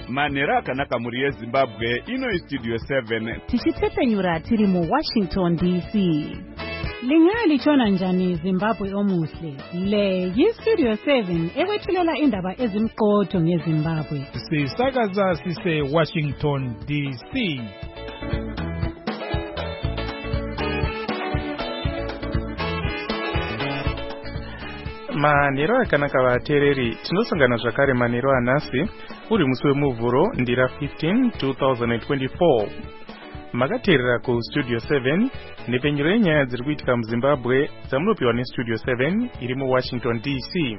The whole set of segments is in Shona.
Manera kanaka muri yeZimbabwe ino Studio 7 tichitepenyura tiri mu Washington DC. Lingali chona njani Zimbabwe omuhle. Le yiStudio 7 ewethulela indaba ezimqotho ngeZimbabwe. Sisakaza sise Washington DC. Manero akanaka vatereri tinosangana zvakare manero anhasi uri musi wemuvhuro ndira 15 2024. Makateerera ku Studio 7 nepenyero yenyaya dziri kuitika muZimbabwe dzamunopiwa neStudio 7 iri mu Washington DC.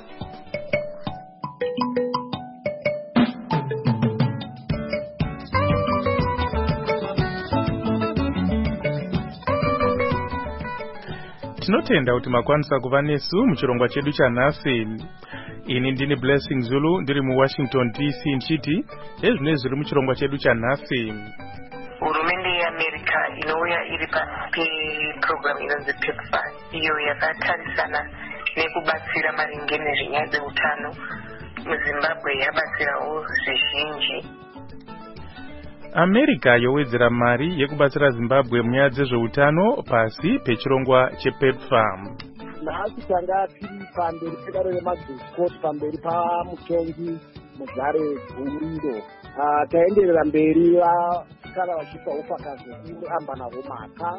Tinotenda kuti makwanisa kuva nesu muchirongwa chedu chanhasi. Ini ndini Blessing Zulu ndiri mu Washington DC nchiti ezvine zviri muchirongwa chedu chanhasi. Hurumende yeAmerica inouya iri pasi peprogramu inonzi PEPFAR iyo yakatarisana nekubatsira maringe nezvenyaya dzeutano muZimbabwe yabatsirawo zvizhinji. America yowedzera mari yekubatsira Zimbabwe munyaya dzezveutano pasi pechirongwa chePEPFAR. Nhasi tanga tiri pamberi pedare remagirikoti pamberi pamutongi mugare gurindo. Taenderera mberi kana vachipa ufakazi ambanaho mhaka.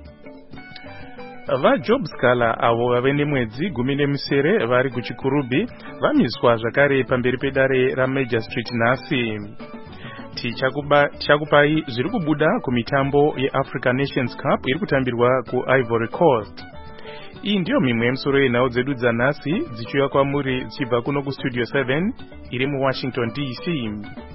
VaJob Scala avo vave nemwedzi 17 vari kuchikurubhi vamiswa zvakare pamberi pedare raMajor Street nhasi. Tichakupai zviri kubuda kumitambo yeAfrican Nations Cup iri kutambirwa kuIvory Coast. Iyi ndiyo mimwe yemisoro yenhau dzedu dzanhasi dzichiuya kwamuri dzichibva kuno kuStudio 7 iri mu Washington DC.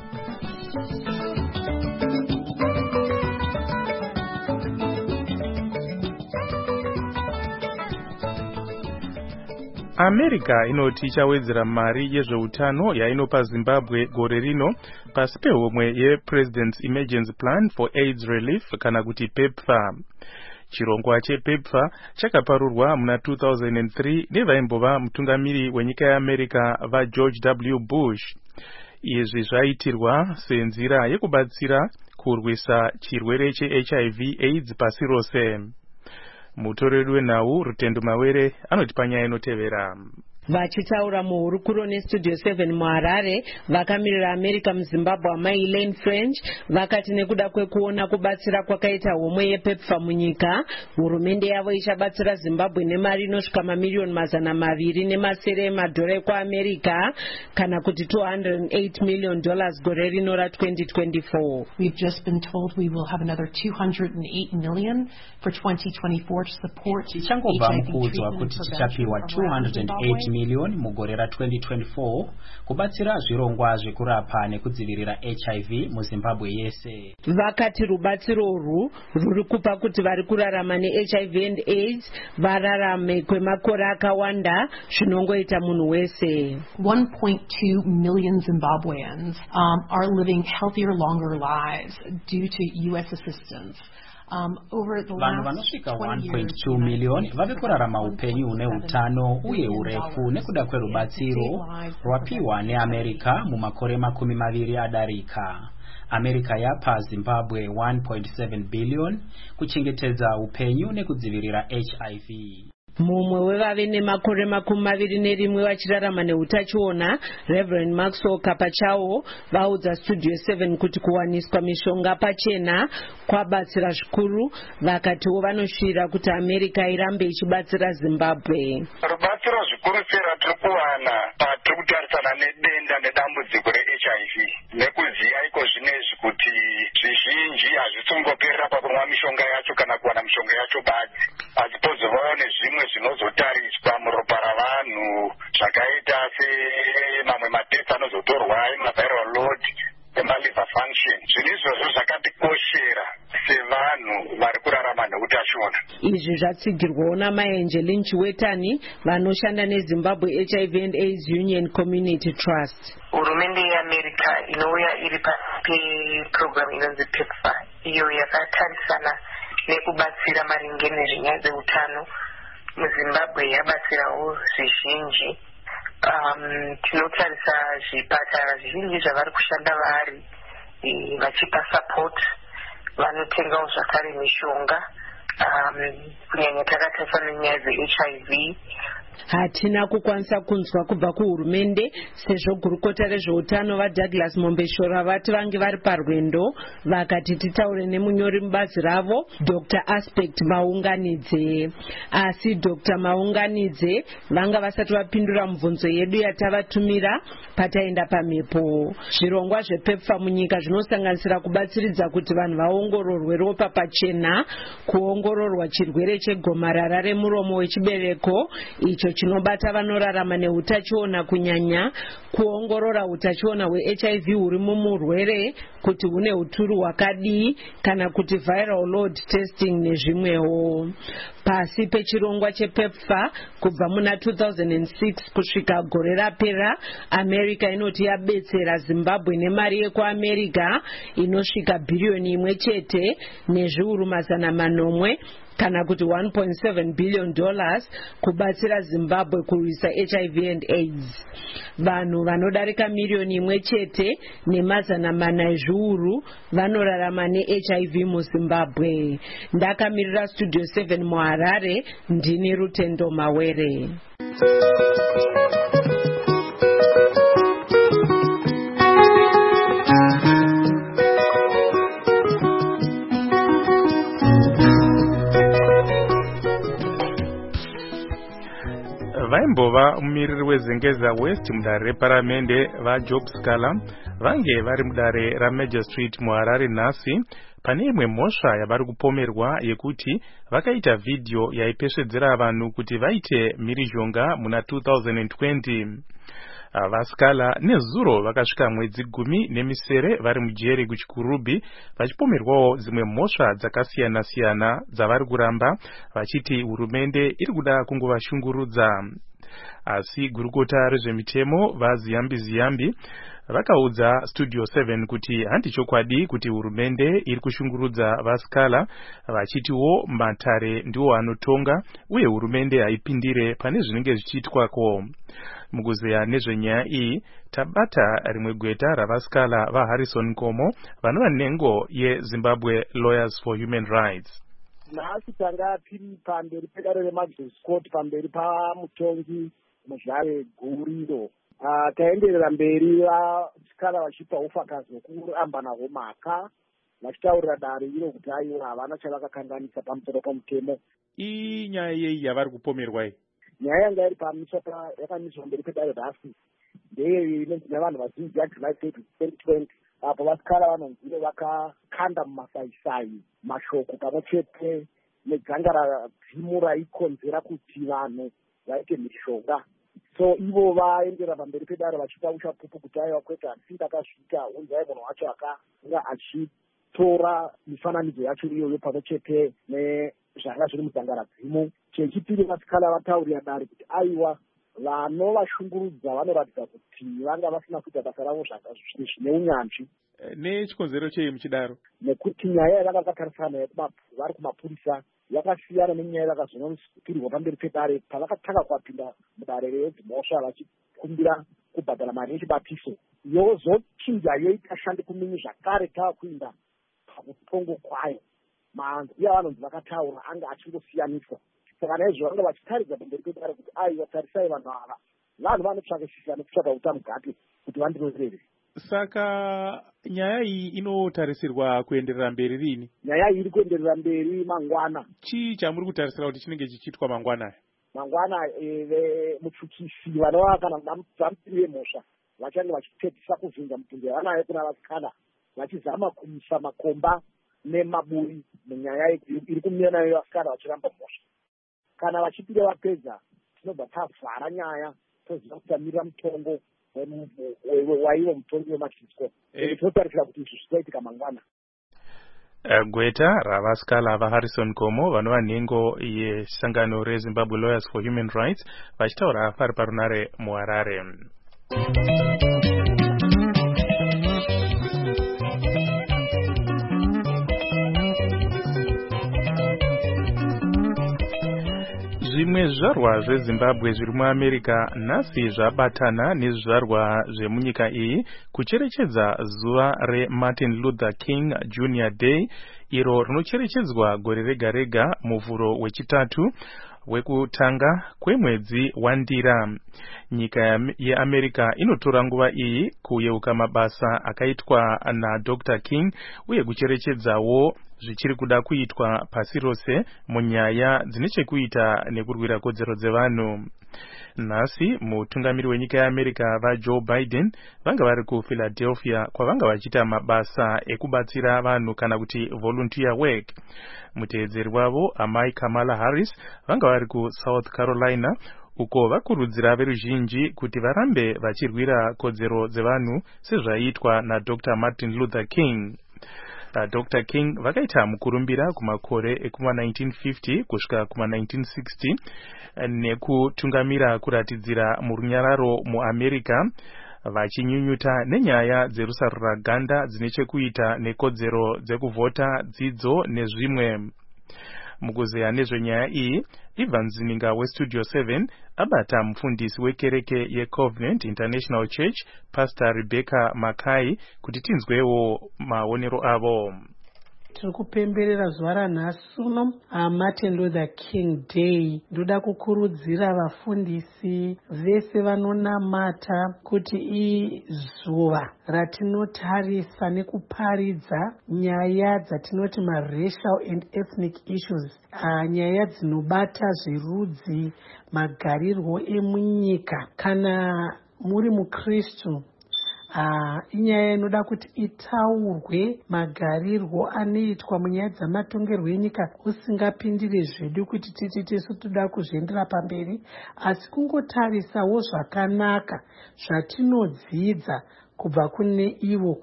America inoti ichawedzera mari yezveutano yainopa Zimbabwe gore rino pasi pehomwe yePresident's Emergency Plan for AIDS Relief kana kuti PEPFAR. Chirongwa chePEPFAR chakaparurwa muna 2003 nevaimbova mutungamiri wenyika yeAmerica vaGeorge W. Bush. Izvi zvaitirwa senzira yekubatsira kurwisa chirwere cheHIV AIDS pasi rose. Mutoreri wenhau Rutendo Mawere anoti panyaya inotevera. Vachitaura muhurukuro neStudio 7 muHarare vakamirira America muZimbabwe amai Elaine French vakati nekuda kwekuona kubatsira kwakaita homwe yePEPFAR munyika, hurumende yavo ichabatsira Zimbabwe nemari inosvika mamiliyoni mazana maviri nemasere emadhora ekuAmerica kana kuti $208 million gore rino ra2024. We've just been told we will have another $208 million for 2024 to support HIV treatment and million mugore ra 2024 kubatsira zvirongwa zvekurapa nekudzivirira HIV muZimbabwe yese. Vakati rubatsiro urwu ruri kupa kuti vari kurarama neHIV and AIDS vararame kwemakore akawanda zvinongoita munhu wese. 1.2 million Zimbabweans are living healthier, longer lives due to US assistance. Vanhu vanosvika 1.2 million vave kurarama upenyu hune utano uye urefu nekuda kwerubatsiro rwapiwa neAmerica mumakore 20 adarika. America yapa Zimbabwe 1.7 billion kuchengetedza upenyu nekudzivirira HIV. Mumwe wevave nemakore 21 vachirarama neutachiona, Reverend Maxwell Kapachawo vaudza Studio 7 kuti kuwaniswa mishonga pachena kwabatsira zvikuru, vakatiwo vanoshira kuti America irambe ichibatsira Zimbabwe. Rubatsiro zvikuru sera tiri kuwana patiri kutarisana nedenda nedambudziko reHIV nekuziya iko zvinezvi kuti zvizhinji hazvisungoperera pakunwa mishonga yacho kana kuwana mishonga yacho basi, asi pozovawo nezvimwe zvinozotariswa muropa ravanhu zvakaita semamwe matesti anozotorwa emaviral load emaliver function. Zvinhu izvozvo zvakatikoshera sevanhu vari kurarama neutachiona. Izvi zvatsigirwawo naMai Angeline Chiwetani vanoshanda neZimbabwe HIV and AIDS Union Community Trust. Hurumende yeAmerica inouya iri pasi peprogramu inonzi PEPFAR iyo yakatarisana nekubatsira maringe nezvenyaya dzeutano muZimbabwe yabatsirawo zvizhinji. tinotarisa zvipatara zvizhinji zvavari kushanda vari vachipa support, vanotengawo zvakare mishonga, kunyanya takatarisa nenyaya dze-HIV. Hatina kukwanisa kunzwa kubva kuhurumende sezvo gurukota rezveutano vaDouglas Mombeshora vati vange vari parwendo, vakati titaure nemunyori mubazi ravo Dr. Aspect Maunganidze. Asi Dr. Maunganidze vanga vasati vapindura mibvunzo yedu yatavatumira pataenda pamhepo. Zvirongwa zvepepfa munyika zvinosanganisira kubatsiridza kuti vanhu vaongororwe ropa pachena, kuongororwa chirwere chegomarara remuromo wechibereko icho chinobata vanorarama neutachiona, kunyanya kuongorora utachiona hwe-HIV huri mumurwere kuti hune huturu hwakadii, kana kuti viral load testing nezvimwewo. Pasi pechirongwa chepepfa kubva muna 2006 kusvika gore rapera, America inoti yabetsera Zimbabwe nemari yekuAmerica inosvika bhiriyoni 1 chete nezviuru mazana manomwe kana kuti $1.7 billion kubatsira Zimbabwe kurwisa HIV and AIDS. Vanhu vanodarika miliyoni 1 chete nemazana mana ezviuru vanorarama neHIV muZimbabwe. Ndakamirira Studio 7 muHarare, ndini Rutendo Mawere. Vaimbova mumiriri wezengeza West mudare reparamende vaJob Scala vange vari mudare raMajor Street muHarare nhasi pane imwe mhosva yavari kupomerwa yekuti vakaita vhidhiyo yaipesvedzera vanhu kuti vaite mhirizhonga muna 2020. VaScala nezuro vakasvika mwedzi 10 vari mujeri kuchikurubhi vachipomerwawo dzimwe mhosva dzakasiyana-siyana dzavari kuramba vachiti hurumende iri kuda kungovashungurudza. Asi gurukota rezvemitemo vaZiyambi vakaudza Studio 7 kuti handichokwadi kuti hurumende iri kushungurudza vaScala, vachitiwo matare ndiwo anotonga uye hurumende haipindire pane zvinenge zvichiitwako. Mukuzeya nezvenyaya iyi tabata rimwe gweta ravaScala vaHarrison Nkomo vanova nhengo yeZimbabwe Lawyers for Human Rights. Nhasi tanga tiri pamberi pedare reMajor's Court pamberi pamutongi muZhare Guriro. Taenderera mberi vaScala vachipa ufakazi hwekuramba nahwo mhaka vachitaurira dare iro kuti aiwa havana chavakakanganisa pamusoro pamutemo. Iyi nyaya yeyi yavari kupomerwa iyi, nyaya yanga iri yakamiswa mberi pedare nhasi ndeye inonzi nevanhu vazhinji yaJuly 2020, apo vaScala vanonzire vakakanda mumasaisai mashoko pamwe chete nedzangara dzimu raikonzera kuti vanhu vaite mishonga. So ivo vaendera pamberi pedare vachipa uchapupu kuti aiwa kwete asi ndakazviita unzai munhu wacho akanga achitora mifananidzo yacho iyoyo pamwe chete nezvanga zviri mudzangara dzimu. Chechipiri vaScala vataurira dare kuti aiwa vanovashungurudza vanoratidza kuti vanga vasina kuita basa ravo zvine unyanzvi. Nechikonzero chei muchidaro? Nekuti nyaya yavanga vakatarisana vari kumapurisa yakasiyana nenyaya yavakazonopirirwa pamberi pedare pavakatanga kuwapinda mudare redzimhosva vachikumbira kubhadhara mari yechibatiso. Yozochinja yoita shandi kumini zvakare tavakuinda pakutongo kwayo. Manzwi avanonzi vakataura anga achingosiyaniswa. Saka naizvo vanga vachitaridza pamberi pedare kuti aiwa tarisai vanhu ava vanhu vanotsvakisisa nekutsvaka utano gati kuti vandirorere. Saka nyaya iyi inotarisirwa kuenderera mberi rini? Nyaya iyi iri kuenderera mberi mangwana. Chii chamuri kutarisira kuti chinenge chichiitwa mangwana? Mangwana mutsvukisi vanova kana vamupiri vemhosva vachange vachipedzisa kuvhinza mibvunzo yavanayo kuna vaScala vachizama kuisa makomba nemaburi munyaya iri kumira nayo vaScala vachiramba mhosva. Kana vachipiri vapedza tinobva tavhara nyaya toziva kutamirira mutongo waivo mutongi weMajor's Court. Tinotarisira kuti izvi zvichaitika mangwana. Gweta ravaScala vaHarrison Nkomo vanova nhengo yesangano reZimbabwe Lawyers for Human Rights vachitaura vari parunare muHarare. Zvimwe zvizvarwa zveZimbabwe zviri muAmerica nhasi zvabatana nezvizvarwa zvemunyika iyi kucherechedza zuva reMartin Luther King Jr. Day, iro rinocherechedzwa gore rega rega muvhuro wechitatu wekutanga kwemwedzi waNdira. Nyika yeAmerica inotora nguva iyi kuyeuka mabasa akaitwa naDr. King uye kucherechedzawo zvichiri kuda kuitwa pasi rose munyaya dzine chekuita nekurwira kodzero dzevanhu. Nhasi mutungamiri wenyika yeAmerica vaJoe Biden vanga vari kuPhiladelphia kwavanga vachiita mabasa ekubatsira vanhu kana kuti volunteer work. Muteedzeri wavo amai Kamala Harris vanga vari kuSouth Carolina uko vakurudzira veruzhinji kuti varambe vachirwira kodzero dzevanhu sezvaiitwa naDr. Martin Luther King. Dr. King vakaita mukurumbira kumakore ekuma1950 kusvika kuma1960 nekutungamira kuratidzira murunyararo muAmerica, vachinyunyuta nenyaya dzerusaruraganda dzine chekuita nekodzero dzekuvhota, dzidzo nezvimwe. Mukuzeya nezvenyaya iyi, Evans Zininga weStudio 7 abata mufundisi wekereke yeCovenant International Church, Pastor Rebecca Mackay, kuti tinzwewo maonero avo. Tiri kupemberera zuva ranhasi uno Martin Luther King Day. Ndoda kukurudzira vafundisi vese vanonamata kuti izuva ratinotarisa nekuparidza nyaya dzatinoti racial and ethnic issues, nyaya dzinobata zverudzi, magarirwo emunyika. Kana muri muKristu, inyaya inoda kuti itaurwe magarirwo anoitwa munyaya dzamatongerwo enyika, usingapindire zvedu kuti titi tisu toda kuzviendera pamberi, asi kungotarisawo zvakanaka zvatinodzidza kubva kune ivo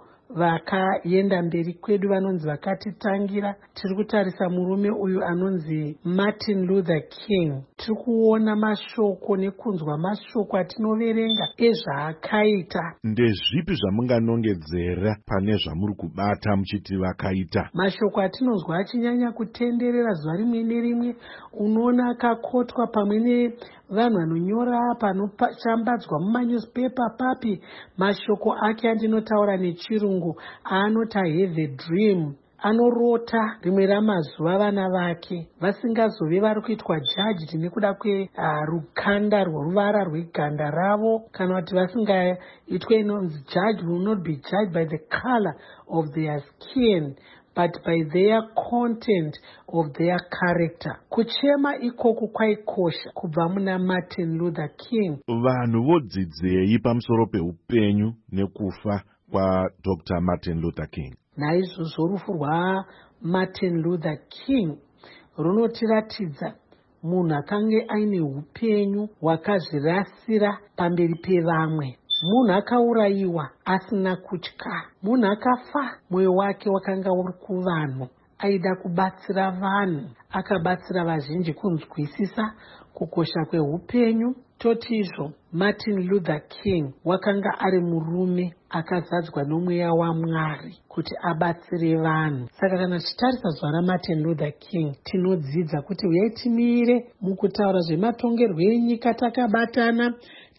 vakaenda mberi kwedu vanonzi vakatitangira. Tiri kutarisa murume uyu anonzi Martin Luther King. Tiri kuona mashoko nekunzwa mashoko atinoverenga ezvaakaita. Ndezvipi zvamunganongedzera pane zvamuri kubata muchiti vakaita? Mashoko atinonzwa achinyanya kutenderera zuva rimwe nerimwe, unoona akakotwa pamwe vanhu vanonyora panoshambadzwa mumanyuzipepa papi. Mashoko ake andinotaura nechirungu anoti I have a dream. Anorota rimwe ramazuva vana vake vasingazove vari kuitwa judged nekuda kwerukanda rworuvara rweganda ravo, kana kuti vasingaitwe inonzi judge will not be judged by the color of their skin but by their content of their character. Kuchema ikoku kwaikosha kubva muna Martin Luther King. Vanhu vodzidzei pamusoro peupenyu nekufa kwaDr. Martin Luther King? Naizvozvo rufu rwaMartin Luther King runotiratidza munhu akanga aine upenyu hwakazvirasira pamberi pevamwe. Munhu akaurayiwa asina kutya. Munhu akafa mwoyo wake wakanga uri kuvanhu. Aida kubatsira vanhu, akabatsira vazhinji kunzwisisa kukosha kweupenyu. Totizvo Martin Luther King wakanga ari murume akazadzwa nomweya waMwari kuti abatsire vanhu. Saka kana tichitarisa zuva raMartin Luther King, tinodzidza kuti uyai timire mukutaura zvematongerwo enyika takabatana,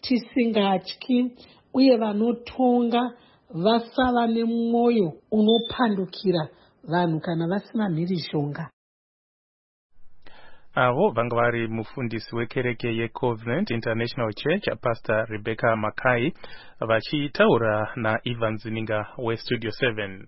tisingatyi, uye vanotonga vasava nemwoyo unopandukira vanhu kana vasina mhirizhonga. Avo vanga vari mufundisi wekereke yeCovenant International Church, Pastor Rebecca Mackay, vachitaura naEvans Zininga weStudio 7.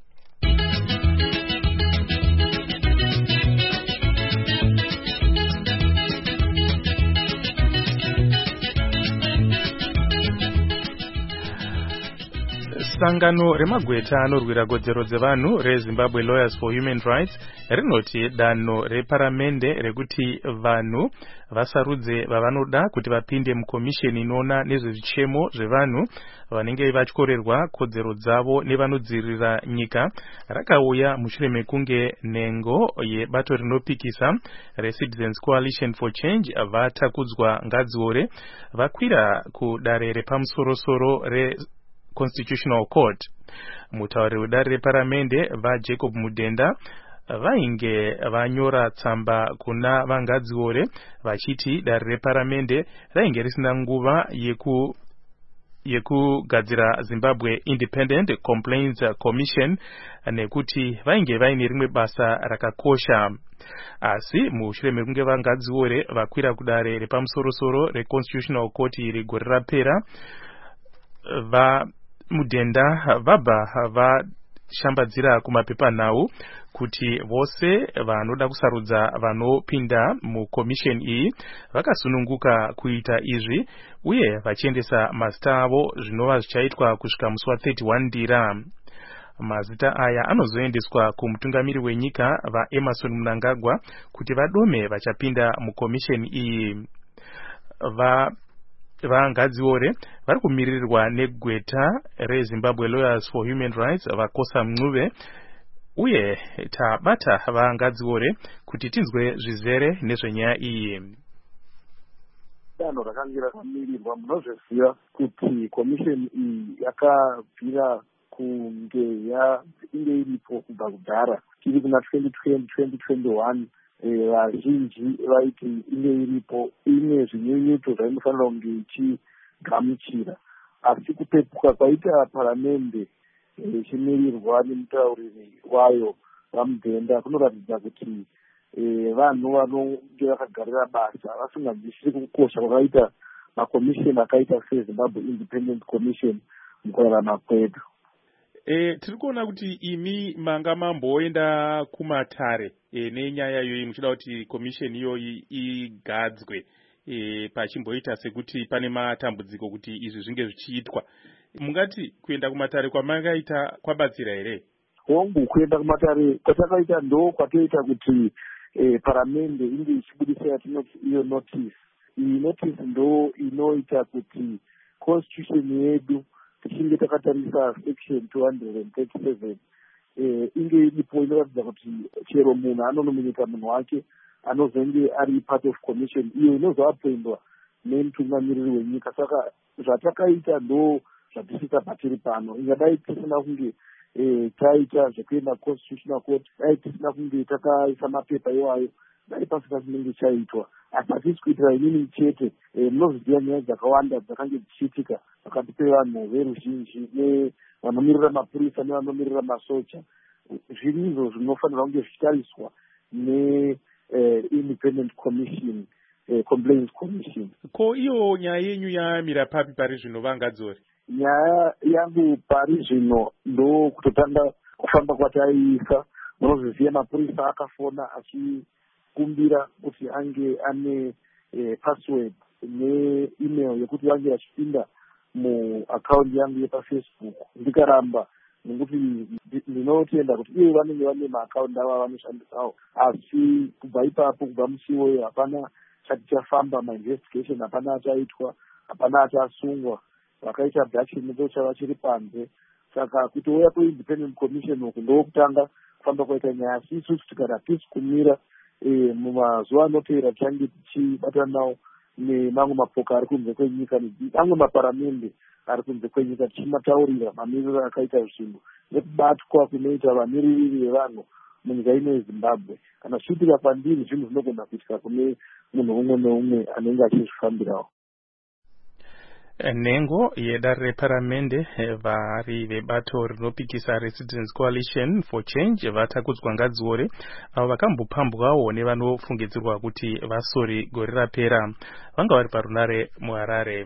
Sangano remagweta anorwira kodzero dzevanhu reZimbabwe Lawyers for Human Rights rinoti danho reparamende rekuti vanhu vasarudze vavanoda kuti vapinde mukomisheni inoona nezvezvichemo zvevanhu vanenge vachikorerwa kodzero dzavo nevanodzivirira nyika rakauya mushure mekunge nhengo yebato rinopikisa reCitizens Coalition for Change vatakudzwa ngadziore vakwira kudare repamusorosoro Constitutional Court. Mutauri wedare reparamende vaJacob Mudenda vainge vanyora tsamba kuna vangadziore vachiti dare reparamende rainge risina nguva yekugadzira Zimbabwe Independent Complaints Commission nekuti vainge vaine rimwe basa rakakosha. Asi mushure mekunge vangadziore vakwira kudare repamusorosoro reConstitutional Court regore rapera, mudhenda vabva vashambadzira kumapepanhau kuti vose vanoda kusarudza vanopinda mukomisheni iyi vakasununguka kuita izvi uye vachiendesa mazita avo zvinova zvichaitwa kusvika musi wa31 Ndira. Mazita aya anozoendeswa kumutungamiri wenyika vaEmerson Mnangagwa kuti vadome vachapinda mukomisheni iyi. Vangadziore vari kumirirwa negweta reZimbabwe Lawyers for Human Rights vaKosa Mncube, uye tabata vangadziore kuti tinzwe zvizere nezvenyaya iyi. Danho rakanga rakamirirwa, munozviziva kuti komisheni iyi yakabvira kunge inge iripo kubva kudhara tiri kuna 2020-2021. Vazhinji vaiti inge iripo ine zvinyunyuto zvainofanira kunge ichigamuchira, asi kupepuka kwaita paramende ichimirirwa nemutauriri wayo vamudhenda kunoratidza kuti vanhu vanonge vakagarira basa vasinganzwisisi kukosha kwakaita makomisheni akaita seZimbabwe Independent Commission mukurarama kwedu. Tiri kuona kuti imi manga mamboenda kumatare nenyaya iyoyi muchida kuti komisheni iyoyi igadzwe pachimboita sekuti pane matambudziko kuti izvi zvinge zvichiitwa. Mungati kuenda kumatare kwamangaita kwabatsira here? Hongu, kuenda kumatare kwatakaita ndo kwatoita kuti paramende inge ichibudisa yatinoti iyo notice. Iyi notice ndo inoita kuti constitution yedu tichinge takatarisa section 237 inge iripo inoratidza kuti chero munhu anonominyika munhu wake anozenge ari part of commission iyo inozoapendwa nemutungamiriri wenyika. Saka zvatakaita ndo zvatisisa patiri pano. Ingadai tisina kunge taita zvekuenda Constitutional Court, dai tisina kunge takaisa mapepa iwayo, dai pasina chinenge chaitwa. Asi hatisi kuitira inini chete, munozviziva nyaya dzakawanda dzakange dzichiitika pakati pevanhu veruzhinji nevanomirira mapurisa nevanomirira masoja. Zviri izvo zvinofanira kunge zvichitariswa neIndependent Commission, Complaints Commission. Ko iyo nyaya yenyu yamira papi pari zvino vangadziore? Nyaya yangu pari zvino ndo kutotanga kufamba kwataiisa. Munozviziva mapurisa akafona achikumbira kuti ange ane password ne-email yekuti vange vachipinda muaccount yangu yepaFacebook. Ndikaramba nekuti ndinotenda kuti ivo vanenge vane maaccount ava vanoshandisawo, asi kubva ipapo, kubva musiwo hapana chati chafamba, mainvestigation hapana achaitwa, hapana achasungwa. Vakaita abduction ndo chava chiri panze. Saka kutouya kweIndependent Commission uku ndokutanga kufamba kwaita nyaya. Asi isusu tikada tisi kumira mumazuva anoteera tichange tichibatana nawo nemamwe mapoka ari kunze kwenyika nemamwe maparamende ari kunze kwenyika, tichimataurira mamiriro akaita zvinhu nekubatwa kunoita vamiririri vevanhu munyika ino yeZimbabwe. Kana zvichiitika pandiri, zvinhu zvinogona kuitika kune munhu umwe neumwe anenge achizvifambirawo. Nhengo yedare reparamende vari vebato rinopikisa Residents Coalition for Change vatakudzwa ngadziore avo vakambopambwawo nevanofungidzirwa kuti vasori gore rapera. Vanga vari parunare muHarare.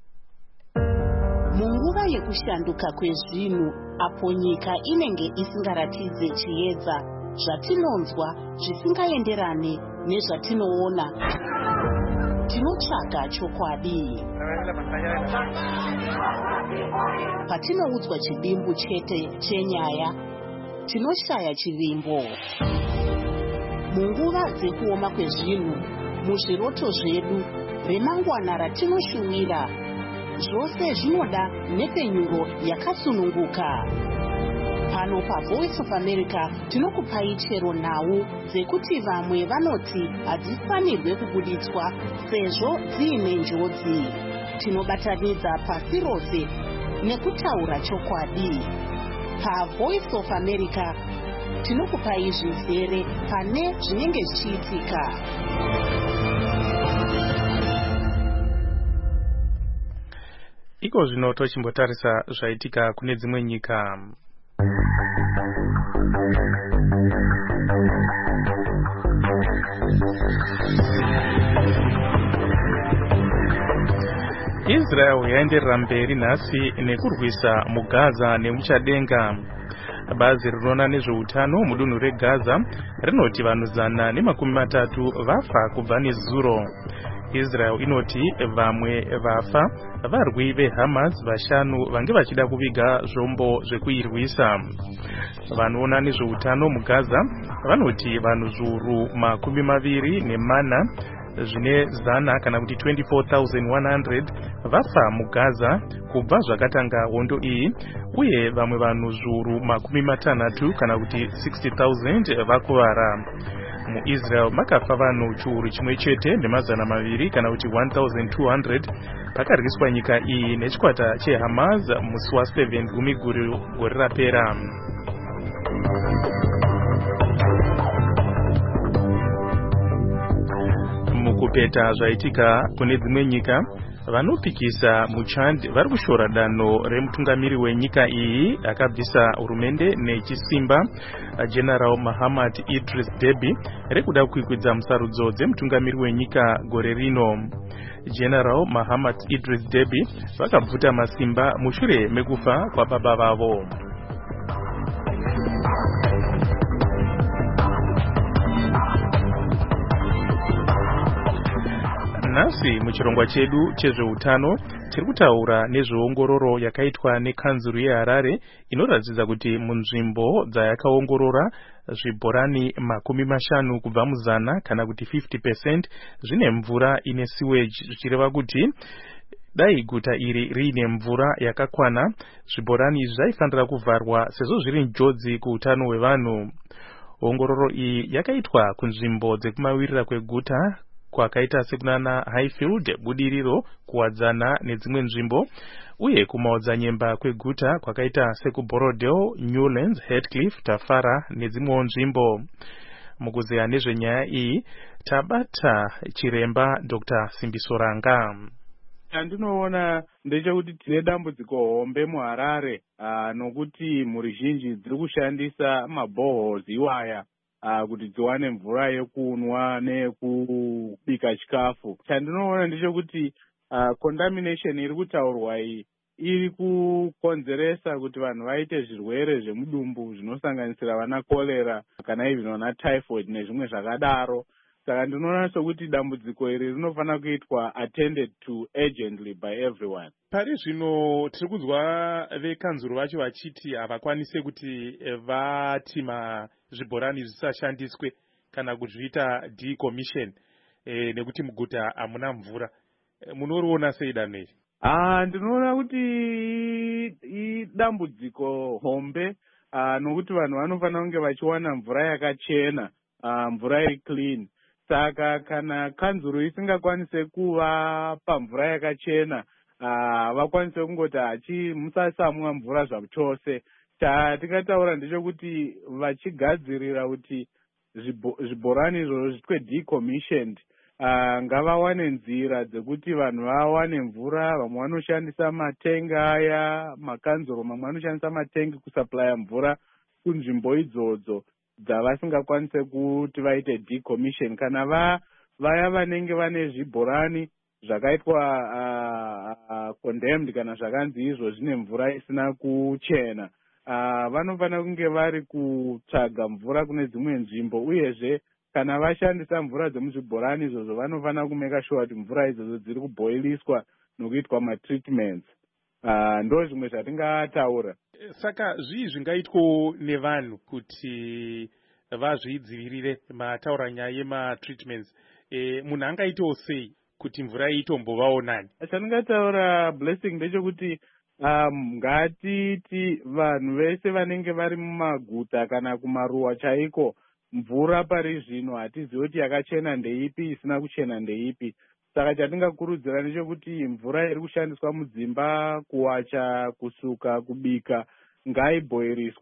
Munguva yekushanduka kwezvinhu, apo nyika inenge isingaratidze chiedza, zvatinonzwa zvisingaenderane nezvatinoona, tinotsvaga chokwadi. Patinoudzwa chidimbu chete chenyaya, tinoshaya chivimbo. Munguva dzekuoma kwezvinhu, muzviroto zvedu, remangwana ratinoshuwira, zvose zvinoda nepenyuro yakasununguka. Pano paVoice of America tinokupai chero nhau dzekuti vamwe vanoti hadzifanirwe kubuditswa sezvo dziine njodzi. Tinobatanidza pasi rose nekutaura chokwadi. PaVoice of America tinokupai zvizere pane zvinenge zvichiitika. Iko zvino tochimbotarisa zvaitika kune dzimwe nyika. Israel yaenderera mberi nhasi nekurwisa muGaza nemuchadenga. Bazi rinoona nezveutano mudunhu reGaza rinoti vanhu 130 vafa kubva nezuro. Israel inoti vamwe vafa varwi veHamas 5 vange vachida kuviga zvombo zvekuirwisa. Vanoona nezveutano muGaza vanoti vanhu 24 zvine zana kana kuti 24,100 vafa muGaza kubva zvakatanga hondo iyi, uye vamwe vanhu 60 kana kuti 60,000 vakuvara. MuIsrael makafa vanhu chiuru chimwe chete nemazana 200 kana kuti 1,200 pakarwiswa nyika iyi nechikwata cheHamas musi wa7 gore rapera. Mukupeta zvaitika kune dzimwe nyika, vanopikisa muChad vari kushora danho remutungamiri wenyika iyi akabvisa hurumende nechisimba General Mohammed Idris Deby rekuda kuikwidza musarudzo dzemutungamiri wenyika gore rino. General Mohammed Idris Deby vakabvuta masimba mushure mekufa kwababa vavo. Nhasi muchirongwa chedu chezveutano tiri kutaura nezveongororo yakaitwa nekanzuru yeHarare inoratidza kuti munzvimbo dzayakaongorora zvibhorani 50 kubva muzana kana kuti 50% zvine mvura ine sewage, zvichireva kuti dai guta iri riine mvura yakakwana zvibhorani zvaifanira kuvharwa sezvo zviri njodzi kuutano hwevanhu. Ongororo iyi yakaitwa kunzvimbo dzekumawirira kweguta kwakaita sekunana Highfield, Budiriro, kuwadzana nedzimwe nzvimbo, uye kumaodzanyemba kweguta kwakaita sekuBorodale, Newlands, Heathcliff, Tafara nedzimwewo nzvimbo. Mukuzeya nezvenyaya iyi tabata chiremba Dr. Simbisoranga. Andinoona ndechekuti tine dambudziko hombe muHarare nokuti mhuri zhinji dziri kushandisa maboreholes iwaya kuti dziwane mvura yekunwa nekubika chikafu. Chandinoona ndechekuti contamination iri kutaurwa iyi iri kukonzeresa kuti vanhu vaite zvirwere zvemudumbu zvinosanganisira vana cholera kana even vana typhoid nezvimwe zvakadaro. Saka ndinoona sokuti dambudziko iri rinofanira kuitwa attended to urgently by everyone. Pari zvino tiri kunzwa vekanzuru vacho vachiti havakwanise kuti vati zvibhorani zvisashandiswe kana kuzviita decommission nekuti muguta hamuna mvura. Munoriona sei danho iri? Ndinoona kuti idambudziko hombe nokuti vanhu vanofanira kunge vachiwana mvura yakachena, mvura iri clean. Saka kana kanzuru isingakwanise kuva pamvura yakachena, vakwanise kungoti musasamwa mvura zvachose. Chatingataura ndechekuti vachigadzirira kuti zvibhorani izvozvo zvitwe decommissioned, ngavawane nzira dzekuti vanhu vawane mvura. Vamwe vanoshandisa matengi aya, makanzuro mamwe vanoshandisa matengi kusuplya mvura kunzvimbo idzodzo dzavasingakwanise kuti vaite decommission. Kana vaya vanenge vane zvibhorani zvakaitwa condemned kana zvakanzi izvo zvine mvura isina kuchena, vanofanira kunge vari kutsvaga mvura kune dzimwe nzvimbo, uyezve kana vashandisa mvura dzemuzvibhorani izvozvo vanofanira kumeka sure kuti mvura idzodzo dziri kuboiliswa nokuitwa matreatments. Ndo zvimwe zvatingataura. Saka zvii zvingaitwa nevanhu kuti vazvidzivirire mataura nyaya yematreatments? Munhu angaitawo sei kuti mvura itombovawo nani? Chandingataura Blessing ndechekuti ngatiti vanhu vese vanenge vari mumaguta kana kumaruwa chaiko, mvura pari zvino hatizivi kuti yakachena ndeipi isina kuchena ndeipi. Saka chatingakurudzira ndechekuti mvura iri kushandiswa mudzimba, kuwacha, kusuka, kubika ngaiboiriswe.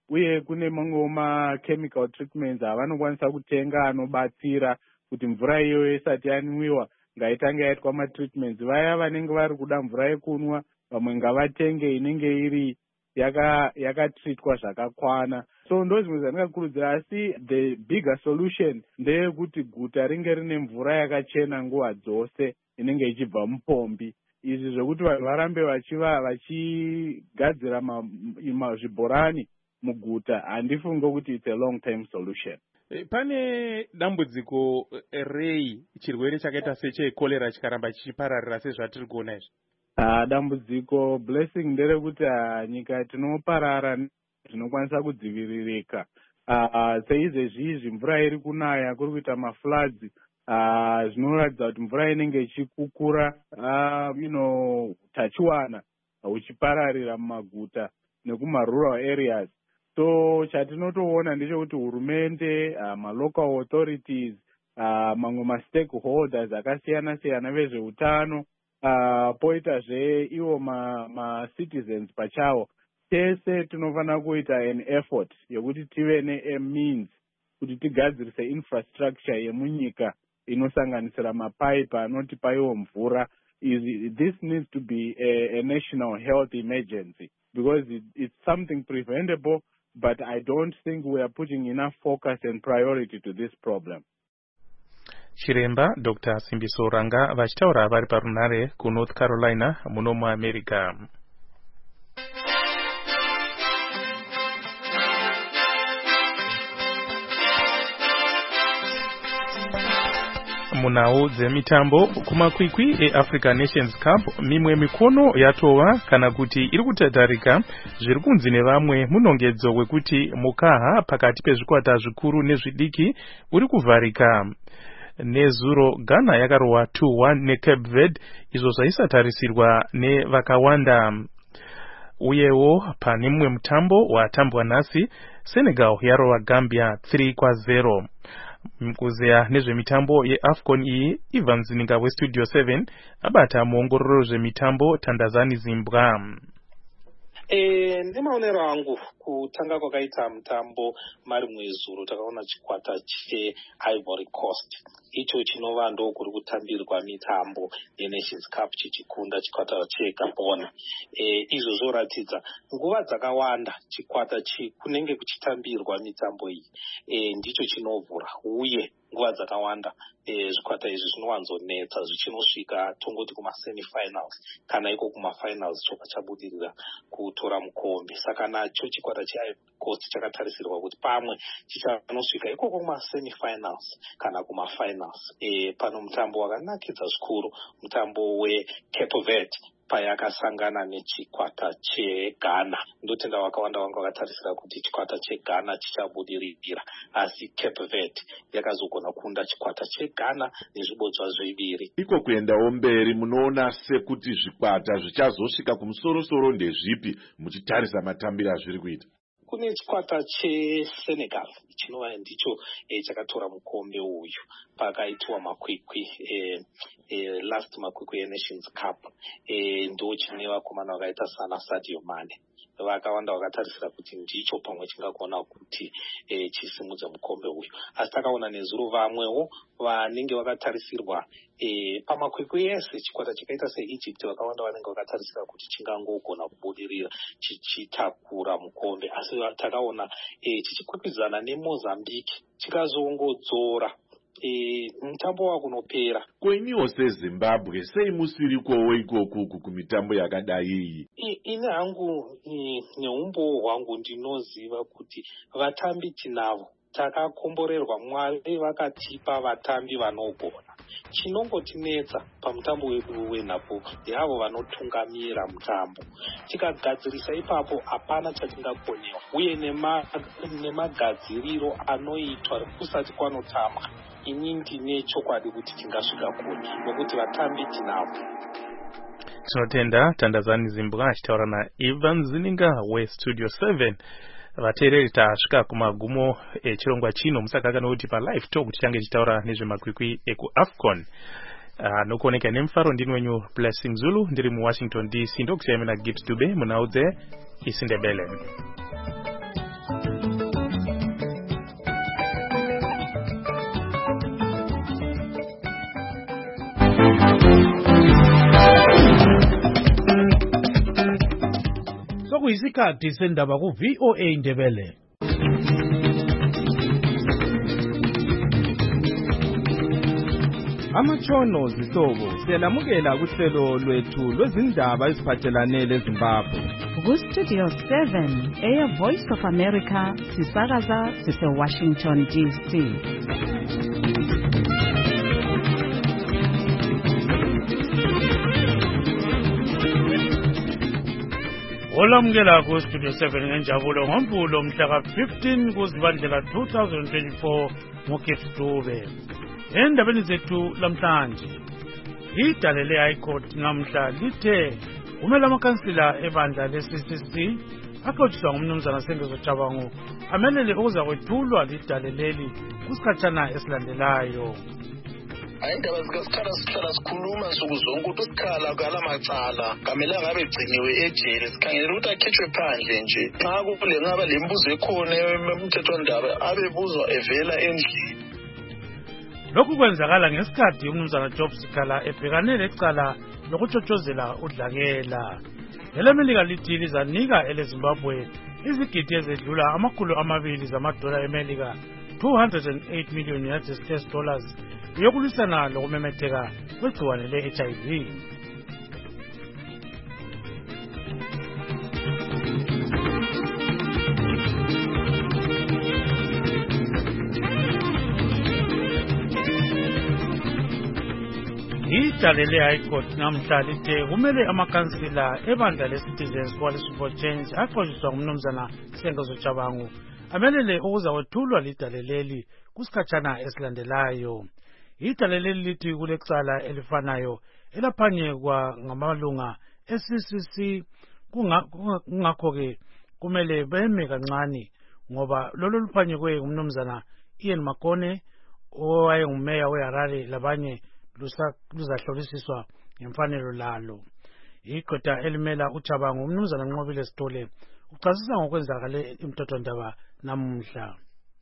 uye kune mamwewo machemical treatments avanokwanisa kutenga anobatsira kuti mvura iyoyo isati yanwiwa ngaitange yaitwa matreatments. Vaya vanenge vari kuda mvura yekunwa vamwe ngavatenge inenge iri yakatreatwa zvakakwana. So ndo zvimwe zvandingakurudzira, asi the bigger solution ndeyekuti guta ringe rine mvura yakachena nguva dzose inenge ichibva mupombi. Izvi zvokuti vanhu varambe vachigadzira zvibhorani muguta handifunge kuti it's a long time solution. Pane dambudziko rei chirwere chakaita sechekolera chikaramba chichipararira sezvatiri kuona izvi? Dambudziko blessing nderekuti nyika tinoparara zvinokwanisa kudziviririka. Seizvezvizvi mvura iri kunaya kuri kuita mafloods, zvinoratidza kuti mvura inenge ichikukura utachiwana huchipararira mumaguta nekuma-rural areas. So chatinotoona ndechekuti hurumende, ma-local authorities, mamwe ma-stakeholders akasiyana-siyana vezveutano, poitazve iwo ma-citizens pachavo, tese tinofanira kuita an effort yekuti tive ne-means kuti tigadzirise infrastructure yemunyika inosanganisira mapaipi anotipa iwo mvura. This needs to be a national health emergency because it's something preventable, but I don't think we are putting enough focus and priority to this problem. Chiremba Dr. Simbiso Ranga vachitaura vari parunare ku North Carolina muno muAmerica. Munhau dzemitambo kumakwikwi eAfrica Nations Cup, mimwe mikono yatova kana kuti iri kutatarika zviri kunzi nevamwe munongedzo wekuti mukaha pakati pezvikwata zvikuru nezvidiki uri kuvharika. Nezuro Ghana yakarohwa 2-1 neCape Verde, izvo zvaisatarisirwa nevakawanda. Uyewo pane mumwe mutambo watambwa nhasi, Senegal yarohwa Gambia 3-0. Mkuzeya nezvemitambo yeAfcon iyi, Ivan Zininga weStudio 7 abata muongororo zvemitambo Tandazani Zimbabwe. Ndemaonero angu kutanga kwakaita mutambo mari mwezuro takaona chikwata cheIvory Coast icho chinova ndo kuri kutambirwa mitambo yeNations Cup chichikunda chikwata cheGabon. Izvo zvoratidza nguva dzakawanda chikwata kunenge kuchitambirwa mitambo iyi ndicho chinovhura, uye nguva dzakawanda zvikwata izvi zvinowanzonetsa zvichinosvika tongoti kumasemifinals kana iko kumafinals choka chabudirira kutora mukombe. Saka nacho chikwata cheIvory Coast chakatarisirwa kuti pamwe chichanosvika ikoko kumasemifinals kana kumafinals. Pano mutambo wakanakidza zvikuru, mutambo weCape Verde payakasangana nechikwata cheGhana. Ndotenda wakawanda vanga vakatarisira kuti chikwata cheGhana chichabudirira, asi Cape Verde yakazogona kunda chikwata cheGhana nezvibodzwa zviviri. Iko kuendawo mberi, munoona sekuti zvikwata zvichazosvika kumusoro-soro ndezvipi muchitarisa matambiro azviri kuita? Kune chikwata cheSenegal chinova ndicho chakatora mukombe uyu pakaitwa makwikwi last makwikwi eNations Cup. Ndo chine vakomana vakaita sana Sadio Mane. Vakawanda vakatarisira kuti ndicho pamwe chingagona kuti chisimudze mukombe uyu, asi takaona nezuro vamwewo vanenge vakatarisirwa pamakwikwi ese chikwata chakaita seEgypt vakawanda vanenge vakatarisira kuti chingangogona kubudirira chichitakura mukombe, asi takaona chichikwikwidzana neMozambique chikazoongodzora mutambo wakunopera. Kwenyiwo seZimbabwe sei musirikowo ikoku kumitambo yakadai iyi? Ine hangu neumbo hwangu ndinoziva kuti vatambi tinavo, takakomborerwa, Mwari vakatipa vatambi vanogona. Chinongotinetsa pamutambo wedu wenhapo ndeyavo vanotungamira mutambo. Tikagadzirisa ipapo hapana chatingakonewa, uye nemagadziriro anoitwa kusati kwanotambwa, ini ndine chokwadi kuti tingasvika kune, nokuti vatambi tinavo. Tinotenda Tandazani Zimbabwe achitaura naIvan Zininga weStudio 7. Vateereri tasvika kumagumo echirongwa chino, musakaka nokuti paLive Talk tichange tichitaura nezvemakwikwi ekuAfcon. Nokuoneka nemufaro ndini wenyu Blessing Zulu, ndiri muWashington DC, ndokusiyamena Gibbs Dube munhau dzeIsindebele. sekuyisikhathi sendaba ku-VOA Indebele. Amatshono zihlobo siyalamukela kuhlelo lwethu lwezindaba eziphathelane leZimbabwe. Ku-Studio 7 Voice of America sisakaza sise-Washington DC. Olamukela ku-Studio 7 ngenjabulo ngoMvulo mhla ka-15 kuZibandlela 2024 ngoGifdube. Endabeni zethu lamhlanje, idale le-High Court namhla lithe kumele amakhansila ebandla le-CCC axotshiswa ngumnumzana Sengezo Tshabangu amelele ukuza kwethulwa lidale leli kusikhatshana esilandelayo. Ayindaba zikaSikhala sihlala sikhuluma nsuku zonke ukuthi uSikhala kala macala kamelanga ngabe egciniwe ejele sikhangelela ukuthi akhitshwe phandle nje xa kule ngaba lembuzo ekhona emthethwandaba abebuzwa evela endlini. Lokhu kwenzakala ngesikhathi umnumzana Job Sikhala ebhekane lecala lokutshotshozela udlakela. Elemelika lithi lizanika eleZimbabwe izigidi ezedlula $200 zamadola eMelika, 208 million United States dollars, yokulwisana lokumemetheka kwegciwane le-HIV. Idale le-High Court namhla lithe kumele amakhansila ebandla le-Citizens Coalition for Change axotshiswa ngumnumzana Sengezo Tshabangu amelele ukuza kwethulwa lidale leli kusikhatshana esilandelayo. Idale leli lithi kulecala elifanayo elaphanyekwa ngamalunga e-CCC, kungakho-ke kumele beme kancane ngoba lolo luphanyekwe ngumnumzana Ian Makone owayengumeya weHarare labanye luzahlolisiswa ngemfanelo lalo. Igqwetha elimela uTshabangu umnumzana Nqobile Sithole uchasisa ngokwenzakale emthethwandaba namuhla.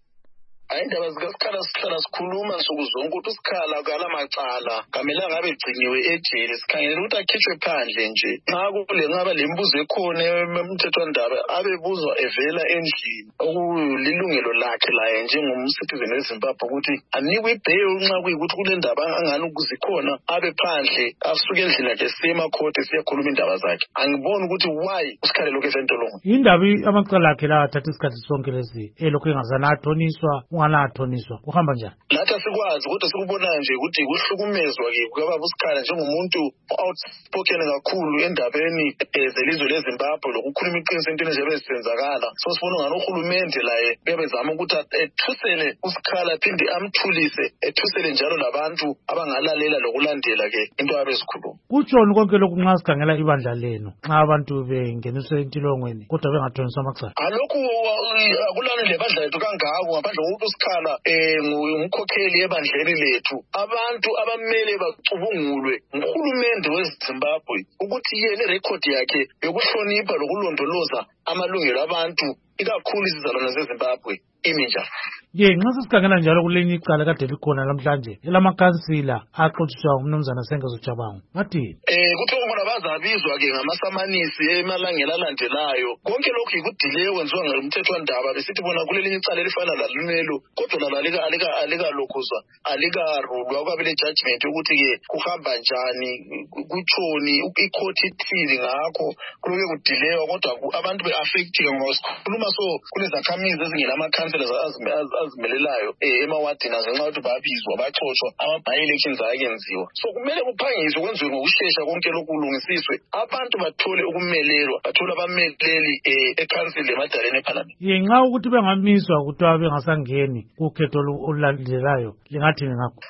Ayindaba zikaSikhala sihlala sikhuluma nsuku zonke ukuthi uSikhala kala macala kamelanga ngabe egciniwe ejele sikhangelela ukuthi akhitshwe phandle nje xa kule ngaba lembuzo ekhona emthethwandaba abebuzwa evela endlini okulilungelo lakhe laye njengomcitizen weZimbabwe ukuthi anikwe ibail nxa kuyikuthi kule ndaba angani ukuzikhona abe phandle asuke endlini yakhe sema court siyakhuluma indaba zakhe. Angiboni ukuthi why uSikhala lokho esentolongo. Indaba amacala akhe la athatha isikhathi sonke lezi lokho engazana athoniswa unganathoniswa kuhamba njani? Lathi asikwazi kodwa sikubonayo nje ukuthi kuhlukumezwa-ke kukababa uSikhala njengomuntu outspoken kakhulu endabeni zelizwe leZimbabwe lokukhuluma iqiniso entweni eziyabe zisenzakala. So sibona ngani uhulumende laye uyabezama ukuthi ethusele uSikhala aphinde amthulise ethusele njalo labantu abangalalela lokulandela-ke into abezikhuluma. Kutshoni konke lokhu nxa sikhangela ibandla lenu nxa abantu bengeniswe entilongweni kodwa bengathoniswa amacala? Alokhu akulani lebandla lethu kangako ngaphandle kokuthi uSikhala ngumkhokheli ebandleni lethu. Abantu abamele bacubungulwe nguhulumende weZimbabwe ukuthi yena irekhodi yakhe yokuhlonipha lokulondoloza amalungelo abantu ikakhulu izizalwane zeZimbabwe iminja. Nxa sesikhangela njalo kulenye icala kade likhona namhlanje elamakhansila axotshiswa ngumnumzana Sengezo Tshabangu ngathini? Kuthiwa bona bazabizwa-ke ngamasamanisi emalangeni alandelayo. Konke lokhu yikudileyo kwenziwa ngumthethwandaba besithi bona kulelinye icala elifana lalunelo kodwa lalo alikalokhuzwa alikarulwa kwabe le-judgment yokuthi-ke kuhamba njani kutshoni ikhothi ithini ngakho kuloke kudileyo kodwa abantu be-affectika ngoba sikhuluma so kunezakhamizi ezingenamakhansila azimelelayo emawadini ngenxa yokuthi babizwa baxotshwa ama-by-elections ayenziwa. So kumele kuphangiswe kwenziwe ngokushesha konke lokhu kulungisiswe abantu bathole ukumelelwa bathole abameleli ekhansila emadaleni ephalamende. Nxa ukuthi bengamiswa kuthiwa bengasangeni kukhetho olulandelayo lingathini ngakho?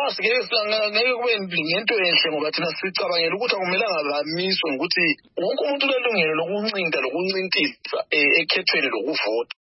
Ngeke kube ngento enhle ngoba thina sicabangela ukuthi akumelanga bamiswe ngokuthi wonke umuntu ulelungelo lokuncinta lokuncintisa ekhethweni lokuvota.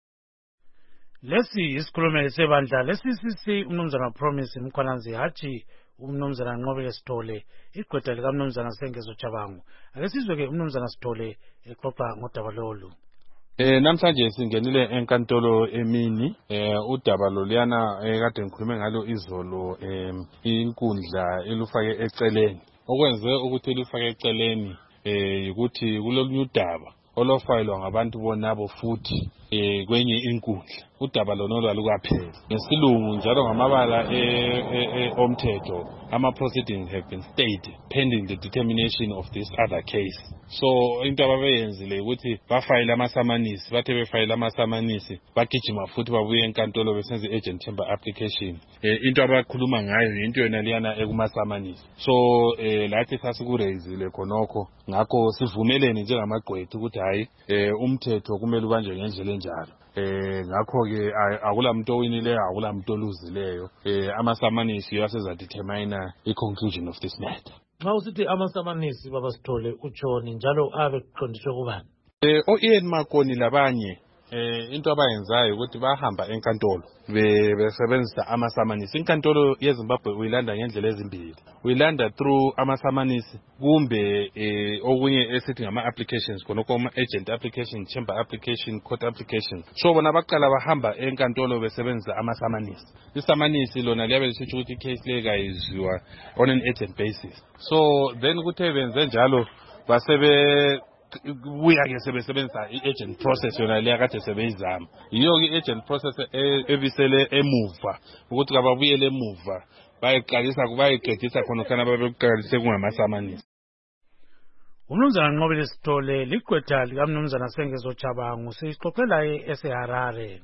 Lesi isikhulumeli sebandla le-CCC umnumzana Promise Mkhwananzi hatshi umnumzana Nqobile Sithole igqwetha likamnumzana Sengezo Tshabangu. Ake sizwe-ke umnumzana Sithole exoxa ngodaba lolu. Namhlanje singenile enkantolo emini udaba loluyana kade ngikhulume ngalo izolo inkundla elufake eceleni okwenze ukuthi elufake eceleni ukuthi kulolu daba olofayilwa ngabantu bonabo futhi kwenye inkundla. Udaba lona alukapheli. Ngesilungu njalo ngamabala omthetho, ama-proceedings have been stayed pending the determination of this other case. So into ababeyenzile ukuthi bafayile amasamanisi, bathe befayile amasamanisi bagijima futhi babuye enkantolo besenze agent chamber application. Into abakhuluma ngayo into yona liyana ekumasamanisi. So lathi sasikureyizile khonokho, ngakho sivumelene njengamagqwetha ukuthi hayi umthetho kumele ubanjwe ngendlela enjalo. Ngakho ke akula muntu owinileyo akula muntu oluzileyo. Amasamanisi yaseza determine i-conclusion of this matter. Xa usithi amasamanisi baba Sithole utshoni njalo abe kuqondiswe kubani? O-Ian Makoni labanye into abayenzayo ukuthi bahamba enkantolo besebenzisa amasamanisi. Inkantolo yeZimbabwe uyilanda ngendlela ezimbili. Uyilanda through amasamanisi kumbe okunye esithi ngama-applications khonokho ama-agent application, chamber application, court application. So bona baqala bahamba enkantolo besebenzisa amasamanisi. Isamanisi lona liyabe lisitsho ukuthi icase le kayizwiwa on an agent basis. So then kuthe benze njalo basebe buya ke sebesebenzisa i-agent process yona leya kade sebeyizama. Yiyo ke i-agent process ebisele emuva ukuthi kababuyele emuva bayiqedisa khona kana babeqalise kungamasamanisi. Umnumzana Nqobile Sithole ligqwetha likamnumzana Sengezo Chabangu sixoxela eSeharare.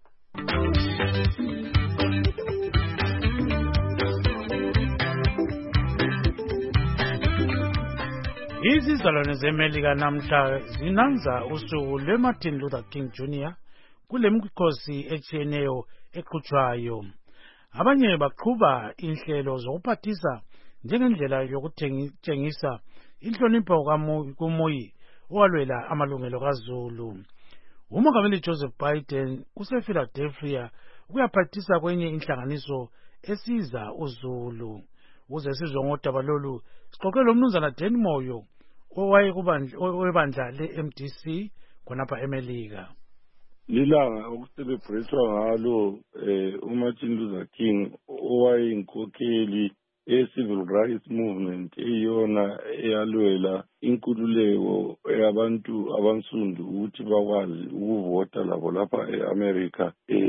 Izizalwane zeMelika namhla zinanza usuku lweMartin Luther King Jr. kule mikhosi etshiyeneyo eqhutshwayo. Abanye baqhuba inhlelo zokuphathisa njengendlela yokutshengisa inhlonipho kumuyi owalwela amalungelo kaZulu. Umongameli Joseph Biden usePhiladelphia ukuyaphathisa kwenye inhlanganiso esiza uZulu. Uze sizwe ngodaba lolu sixoxe lomnumzana Dan Moyo owebandla le-MDC khonapha eMelika. Lilanga okucelebrate ngalo uMartin Luther King owayeyinkokheli civil rights movement eyona eyalwela inkululeko yabantu abansundu ukuthi bakwazi ukuvota labo lapha eAmerica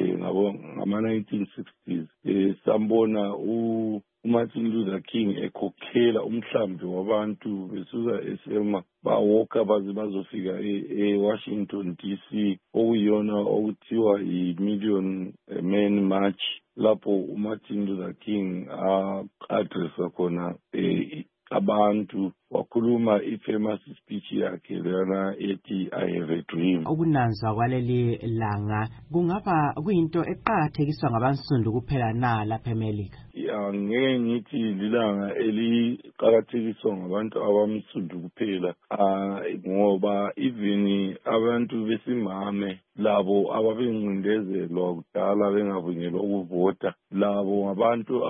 ngama-1960s. Sambona uMartin Luther King ekhokhela umhlambi wabantu besuka eSelma bawoka baze bazofika eWashington DC okuyona okuthiwa yi-Million Man March lapho uMartin Luther King addressa khona abantu wakhuluma ifamous speech yakhe lana ethi I have a dream. Ukunanzwa kwaleli langa kungaba kuyinto eqhakathekiswa ngabansundu kuphela na lapha eMelika? Ngeke ngithi lilanga eliqhakathekiswa ngabantu abamsundu kuphela ngoba even abantu besimame labo ababencindezelwa kudala bengavunyelwa ukuvota labo ngabantu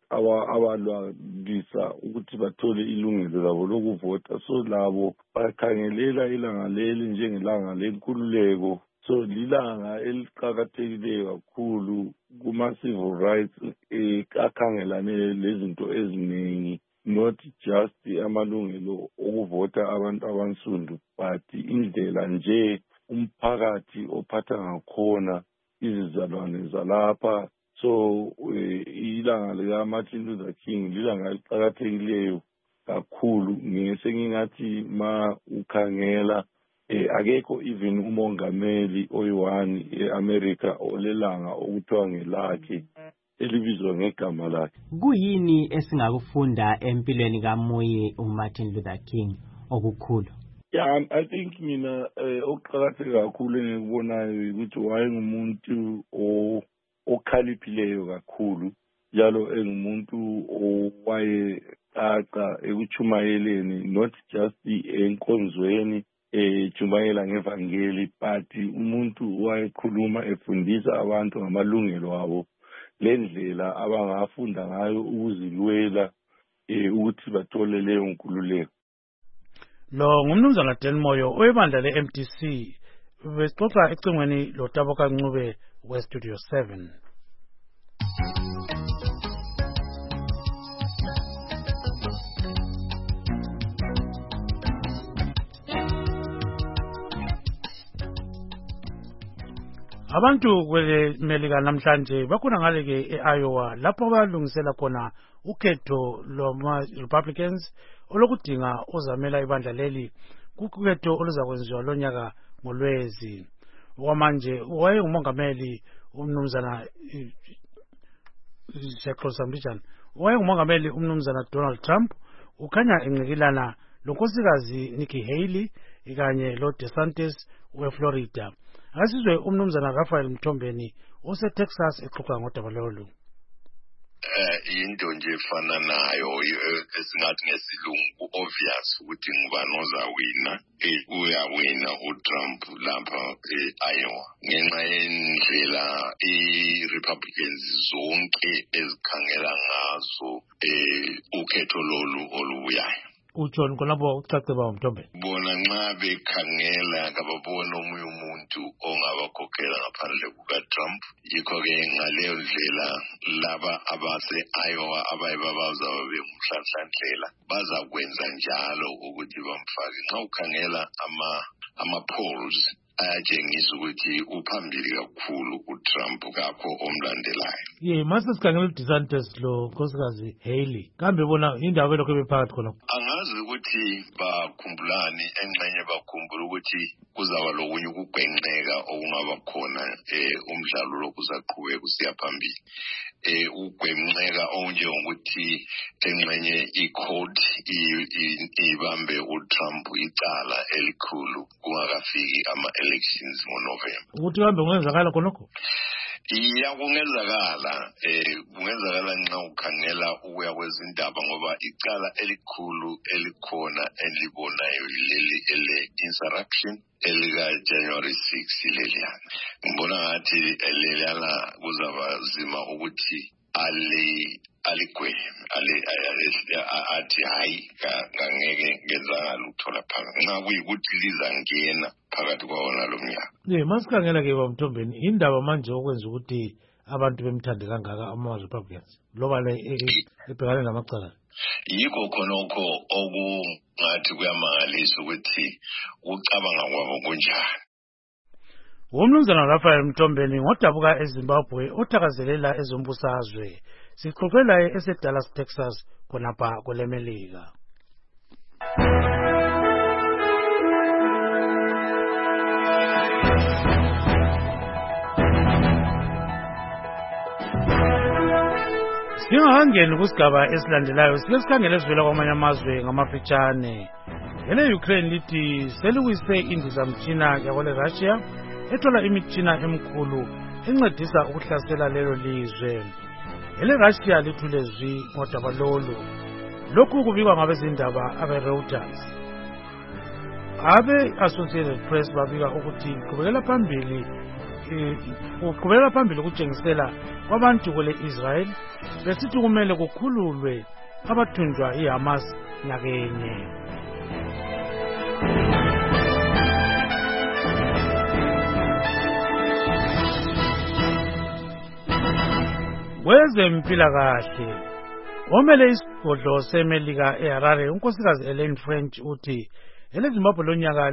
abalwisa ukuthi bathole ilungelo labo lokuvota. So labo bakhangelela ilanga leli njengelanga lenkululeko. So lilanga eliqhakathekileyo kakhulu kuma-civil rights akhangelane lezinto eziningi, not just amalungelo okuvota abantu abansundu but indlela nje umphakathi ophatha ngakhona izizalwane zalapha. So ilanga lika-Martin Luther King lilanga eliqhakathekileyo kakhulu. Ngingathi ma ukhangela akekho even umongameli oyi-1 e-America olelanga okuthiwa ngelakhe elibizwa ngegama lakhe. Kuyini esingakufunda empilweni kaMoyi uMartin Luther King okukhulu? Yeah, I think mina okuqhakatheke kakhulu engikubonayo ukuthi wayengumuntu okhaliphileyo kakhulu njalo engumuntu owayeqaqa ekuchumayeleni not just enkonzweni chumayela ngevangeli but umuntu wayekhuluma efundisa abantu ngamalungelo abo lendlela abangafunda ngayo ukuzilwela ukuthi bathole leyo nkululeko. Lo ngumnumzana Dan Moyo owebandla le-MDC besixoxa ecingweni loTabo Kancube we-Studio 7. Abantu kwele Melika namhlanje bakhona ngale ke eIowa lapho balungisela khona ukhetho lwama Republicans olokudinga ozamela ibandla leli kukhetho oluzakwenziwa lonyaka ngolwezi. Okwamanje wayengumongameli umnumzana wayengumongameli umnumzana Donald Trump ukhanya enqikilana lonkosikazi Nikki Haley kanye lo DeSantis weFlorida. Asizwe umnumzana Raphael Mthombeni oseTexas exoxa ngodaba lolu. Into nje efana nayo esingathi ngesilungu obvious ukuthi ngubani ozawina uyawina uTrump lapha eIowa ngenxa yendlela iRepublicans zonke ezikhangela ngazo ukhetho lolu olubuyayo. UJohn konabo ucace ba Mthombeni bona nxa bekhangela kababona omunye umuntu ongabakhokhela ngaphandle kukaTrump yikho ke ngaleyo ndlela laba abase-Iowa abayibabaza bengumhlanhlandlela bazakwenza njalo ukuthi bamfake. Nxa ukhangela ama-polls ayatshengisa ukuthi uphambili kakhulu uTrump kakho omlandelayo. Mase sikhangela uDeSantis lo nkosikazi Haley kambe bona indaba lokho bephakathi khona. Angazi ukuthi bakhumbulani engxenye bakhumbula ukuthi kuzaba lokunye ukugwenxeka okungaba khona umdlalo lokuzaqhubeka kusiya phambili. Ugwenxeka onjengokuthi engxenye icourt ibambe uTrump icala elikhulu kungakafiki ama-elections ngoNovember. Ukuthi kambe kungenzakala khonokho? Kungenzakala nxa ukhangela ukuya kwezindaba ngoba icala elikhulu elikhona elibonayo leli ele-insurrection elika-January 6 leliyana. Ngibona ngathi leliyana kuzaba zima ukuthi aligweme athi hayi ngangeke ngenzakala ukuthola phakathi nxa kuyikuthi lizangena phakathi kwawona lo mnyaka. Masikhangela ke baMthombeni indaba manje okwenza ukuthi abantu bemthande kangaka ama-Republicans loba le ebhekane namacala. Yikho khonokho okungathi kuyamangalisa ukuthi ucabanga kwabo kunjani. Umnumzana Raphael Mthombeni ngodabuka eZimbabwe othakazelela ezombusazwe sixoxela eseDallas Texas khonapha kwelemelika. Singakangeni kusigaba esilandelayo sike sikhangele sivela kwamanye amazwe ngamafitshane. Ele-Ukraine lithi seliwise indizamtshina yakwele Russia ethola imitshina emikhulu encedisa ukuhlasela lelo lizwe. Ele-Russia lithule zwi ngodaba lolu. Lokhu kubikwa ngabezindaba abe-Reuters. Abe-Associated Press babika ukuthi uqhubekela phambili ukutshengisela kwabantu kwele Israel besithi kumele kukhululwe abathunjwa iHamas nyakenye. Kwezempilakahle omele isigodlo seMelika eHarare unkosikazi Elaine French uthi eleZimbabwe lonyaka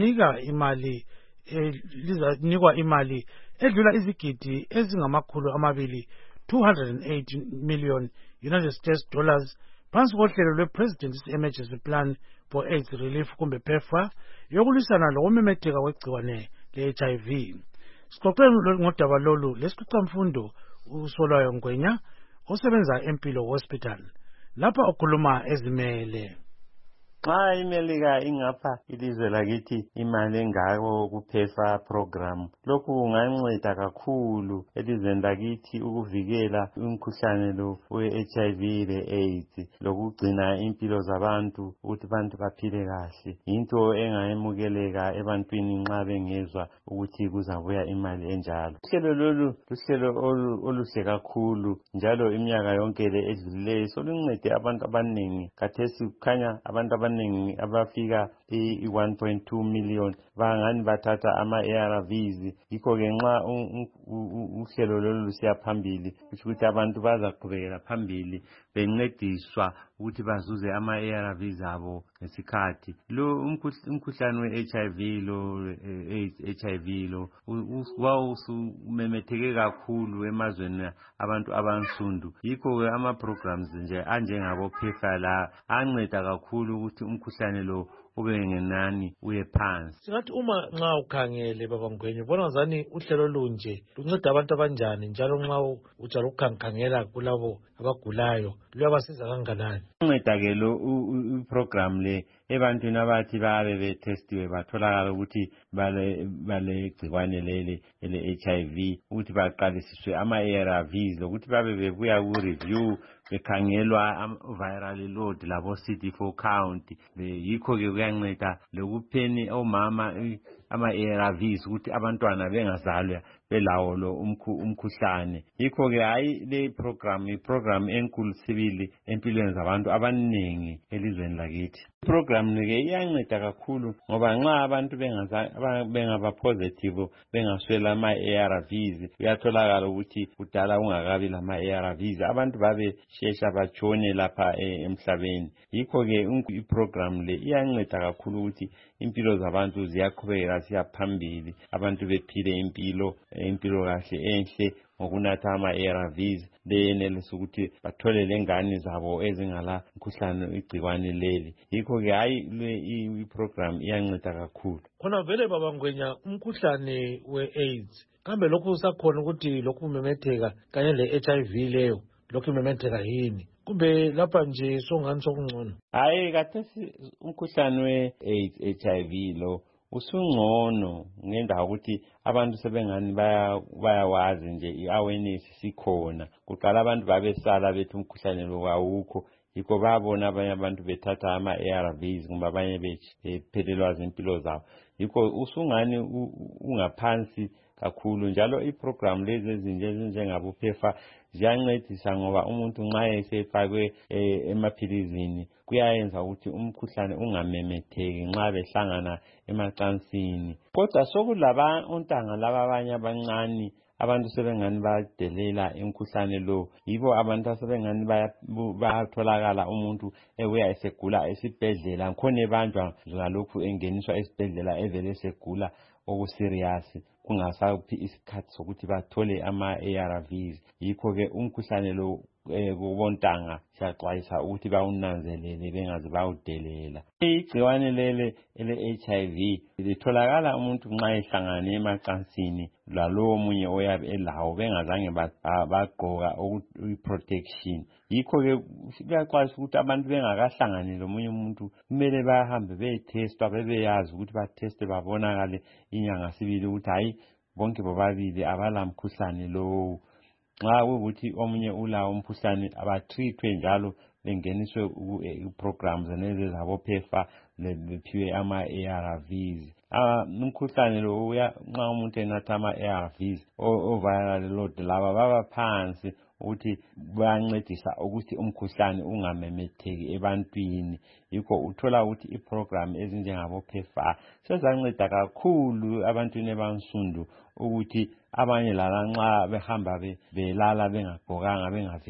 lizanikwa imali edlula izigidi ezingamakhulu amabili 208 million United States dollars phansi kohlelo lwe-President's Emergency Plan for AIDS Relief kumbe PEPFAR yokulwisana lokumemetheka kwegciwane le-HIV. Sixoxeni ngodaba lolu lesixoxamfundo uSolwayo Ngwenya osebenza eMpilo Hospital lapha okhuluma ezimele. Xa iMelika ingapha ilizwe lakithi imali engako kuPEPFAR program lokhu kunganceda kakhulu elizweni lakithi ukuvikela umkhuhlane lo we-HIV le-AIDS lokugcina impilo zabantu ukuthi abantu baphile kahle. Into engayemukeleka ebantwini nxa bengezwa ukuthi kuzabuya imali enjalo. Uhlelo lolu luhlelo oluhle kakhulu njalo iminyaka yonke le edlulileyo soluncede abantu abaningi. Khathesi kukhanya abantu abaningi abaningi abafika 1.2 million bangani bathatha ama-ARVs. Yikho-ke nxa uhlelo lolu lusiya phambili kusho ukuthi abantu bazaqhubekela phambili bencediswa ukuthi bazuze ama-ARVs abo ngesikhathi. Lo umkhuhlane we-HIV lo wawusumemetheke kakhulu emazweni abantu abansundu. Yikho-ke ama-programs nje anjengabo PEPFAR la anceda kakhulu ukuthi umkhuhlane lo ube ngenani uye phansi. Singathi uma nxa ukhangele baba Ngwenya ubona ngazani uhlelo lunje lunceda abantu abanjani njalo nxa ujala ukukhangela kulabo abagulayo luyabasiza kanganani? Unceda-ke lo program le ebantwini abathi babe betestiwe batholakala ukuthi bale gcikwane lele ele-HIV ukuthi baqalisiswe ama-ARVs lokuthi babe bebuya ku-review bekhangelwa viral load labo CD4 count. Yikho-ke kuyanceda lokupheni omama ama-ARVs ukuthi abantwana bengazalwa belawo lo umkhuhlane. Yikho-ke hayi le program enkulu sibili empilweni zabantu abaningi elizweni lakithi. Program-ke iyanceda kakhulu ngoba nxa abantu bengaba positive bengaswela ama-ARVs kuyatholakala ukuthi kudala ungakabi lama-ARVs abantu babe shesha batshone lapha emhlabeni. Yikho-ke iprogram le iyanceda kakhulu ukuthi impilo zabantu ziyaqhubeka siya phambili, abantu bephile impilo kahle enhle ngokunatha ama-ARVs beyenelisa ukuthi bathole lengane zabo ezingala mkhuhlane igcikwane leli. Yikho-ke hayi iprogram iyanceda kakhulu. Khona vele baba Ngwenya umkhuhlane we-AIDS kambe lokhu usakhona ukuthi lokhu kumemetheka kanye le-HIV leyo lokhu imemetheka yini kumbe lapha nje songani sokungcono? Hayi kathesi umkhuhlane we-AIDS HIV lo usungcono ngendawo ukuthi abantu sebengani bayawazi nje i-awareness sikhona. Kuqala abantu babesala bethi umkhuhlane lo awukho. Yikho babona abanye abantu bethatha ama-ARVs ngoba abanye bephelelwa zimpilo zabo. Yikho usungani ungaphansi kakhulu njalo iprogram lezi ezinje ezinjengabo PEPFAR ziyancedisa ngoba umuntu nxa esefakwe emaphilizini kuyayenza ukuthi umkhuhlane ungamemetheki nxa behlangana emacansini. Kodwa sokulaba ontanga laba abanye abancane abantu sebengani badelela imkhuhlane lo. Yibo abantu asebengani bayatholakala umuntu ebuya esegula esibhedlela khona ebanjwa ngalokhu engeniswa esibhedlela evele esegula okuserious kungasaphi isikhathi sokuthi bathole ama-ARVs. Yikho-ke umkhuhlane lo kubontanga siyaxwayisa ukuthi bawunanzelele bengaze bawudelela. Igciwane lele ele-HIV litholakala umuntu nxa ehlangane emacansini lalowo munye oyabe elawo bengazange bagqoka i-protection. Yikho-ke kuyaxwayisa ukuthi abantu bengakahlangani lomunye umuntu kumele bahambe beyetestwa bebeyazi ukuthi bateste babonakale inyanga sibili ukuthi hayi bonke bobabili abala mkhuhlane lowo. Nxa ukuthi omunye ulawo umkhuhlane abatrithwe njalo bengeniswe programs lezi zabo PEPFAR bephiwe ama-ARVs. Umkhuhlane lo nxa umuntu enatha ama-ARVs o-viral load laba baba phansi ukuthi bayancedisa ukuthi umkhuhlane ungamemetheki ebantwini. Yikho uthola ukuthi iprogram ezinjengabo PEPFAR sezanceda kakhulu abantwini abansundu ukuthi abanye lala nxa behamba belala bengagqokanga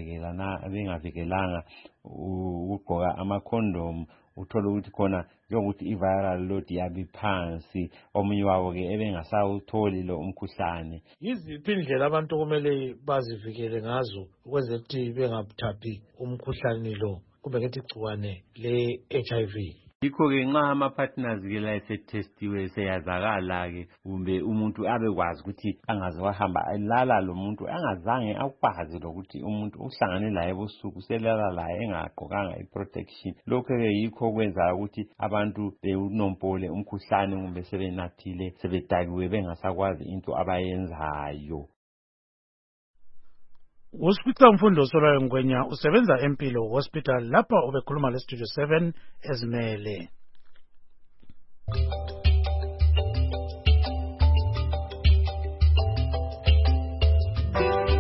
bengavikelanga ukugqoka ama-condom uthola ukuthi khona njengokuthi i-viral load yabi phansi omunye wabo-ke ebengasawutholi lo umkhuhlane. Yiziphi indlela abantu kumele bazivikele ngazo ukwenzela ukuthi bengathaphi umkhuhlane lo kumbe ngithi igciwane le-HIV? Yikho-ke nxa ama-partners-ke la esetestiwe seyazakala-ke kumbe umuntu abekwazi ukuthi angaze wahamba elala lo muntu angazange akwazi lokuthi umuntu uhlangane laye ebusuku selala laye engagqokanga i-protection. Lokho-ke yikho kwenza ukuthi abantu bewunompole umkhuhlane kumbe sebenathile sebedakiwe bengasakwazi into abayenzayo. Uspitala Mfundo Solwayo Ngwenya usebenza Empilo Hospital lapha ubekhuluma le Studio 7 ezimele.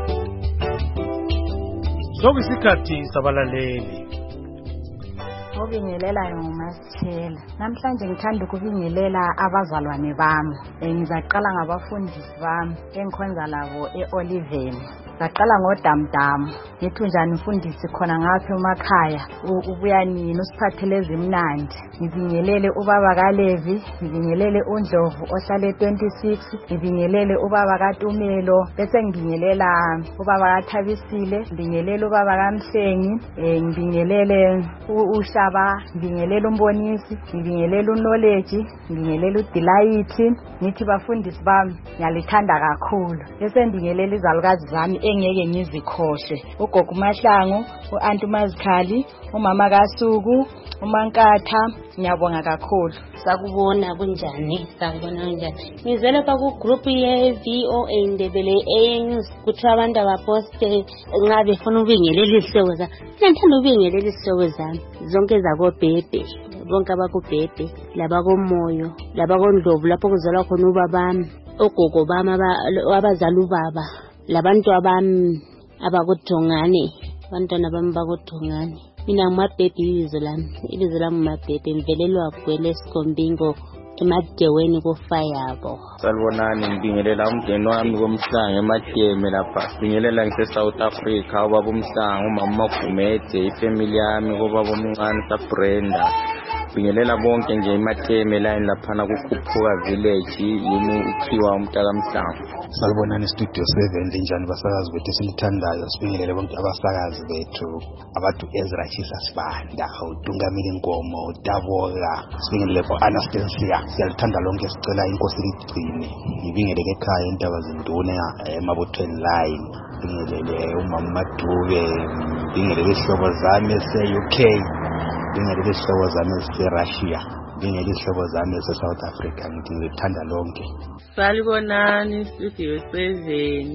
Sokuyisikhathi sabalaleli. Obingelelayo nguMasithela. Namhlanje ngithanda ukubingelela abazalwane bami. Ngizaqala ngabafundisi bami engikhonza labo eOliveni. Ngaqala ngoDamdamu. Ngithi njani mfundisi khona ngapha emakhaya. Ubuya nini usiphathele ezimnandi. Ngibingelele ubaba kaLevi, ngibingelele uNdlovu ohlale 26, ngibingelele ubaba kaTumelo, bese ngibingelela ubaba kaThabisile, ngibingelele ubaba kaMhlengi, ngibingelele uShaba, ngibingelele uMbonisi, ngibingelele uKnowledge, ngibingelele uDelight. Ngithi bafundisi bami ngiyalithanda kakhulu. Bese ngibingelele izalukazi zami engeke ngizikhohle. Ugogo Mahlangu, uAnti Mazikhali, umama kaSuku, uMankatha, ngiyabonga kakhulu. Sakubona kunjani? Ngizele lapha ku group ye VOA Ndebele News kuthiwa abantu abaposte nxa befuna ukubingelela izihlobo zami. Ngithanda ukubingelela izihlobo zami zonke zakobhebhe, bonke abakubhebhe, labakomoyo, labakondlovu lapho kuzalwa khona ubabami, ogogo bami abazala ubaba, labantu abami abakudongane, abantwana bami bakudongane. Mina ngumabhebhe, ibizo lami ngumabhebhe, ngivelelwa Gwele Sikombingo emadeweni kofayabo. Salibonani, ngibingelela umndeni wami komhlanga emademe lapha. Ngibingelela ngise-South Africa, ubaba uMhlanga, umama Magumede, ifamily yami, ubaba omncane saBrenda. Ngibingelela bonke nje emademe line laphana kuKhuphuka village, yimi ukhiwa umntaka Mhlanga. Salibonani Studio 7, linjani basakazi bethu silithandayo. Sibingelele bonke abasakazi bethu, abantu Ezra Chisa Sibanda, uDungameli Nkomo, uDabola, sibingelele Anastasia. Siyalithanda lonke, sicela inkosi ligcine. Ngibingelele ekhaya Indaba Zinduna emabothweni line. Ngibingelele umama Madube, ngibingelele izihlobo zami ese-UK, ngibingelele izihlobo zami ese-Russia, ngibingelele izihlobo zami ese-South Africa. Ngithanda lonke. Salibonani Studio 7,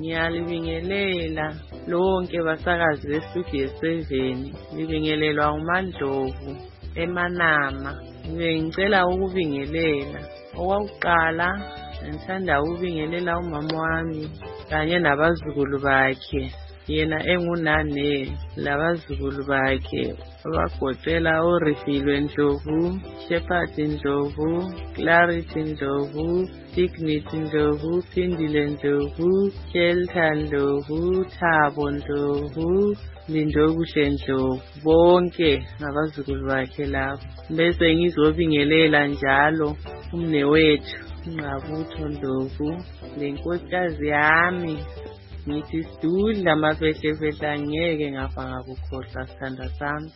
ngiyalibingelela lonke basakazi beStudio 7. Libingelelwa uMandlovu eManama. Ngicela ukubingelela owakuqala, ngithanda ukubingelela umama wami kanye nabazukulu bakhe, yena engunane, labazukulu bakhe abagoqela uRifilwe Ndlovu, Shepherd Ndlovu, Clarity Ndlovu, Dignity Ndlovu, Phindile Ndlovu, Shelter Ndlovu, Thabo Ndlovu, Lindokuhle Ndlovu, bonke ngabazukulu bakhe lapho. Bese ngizobingelela njalo umnewethu uNqabutho Ndlovu, lenkosikazi yami ngithi Sidudla Mafehlefehle, angeke ngafa ngakukhohlwa sithanda sami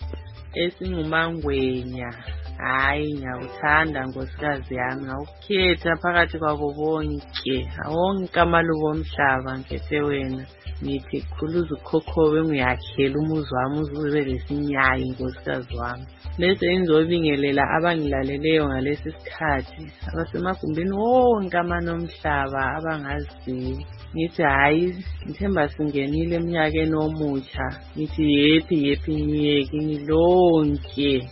esingumangwenya. Hayi, ngiyawuthanda nkosikazi yami, ngawukhetha phakathi kwabo bonke, wonke amaluba omhlaba ngikhethe wena. Ngithi khuluza ukhokhobe ngiyakhela umuzi wami uzube lesinyayi nkosikazi wami. Bese ngizobingelela abangilaleleyo ngalesi sikhathi, abasemagumbini wonke amanomhlaba abangaziyo. Ngithi hayi, ngithemba singenile eminyakeni omutsha. Ngithi happy new year kini lonke.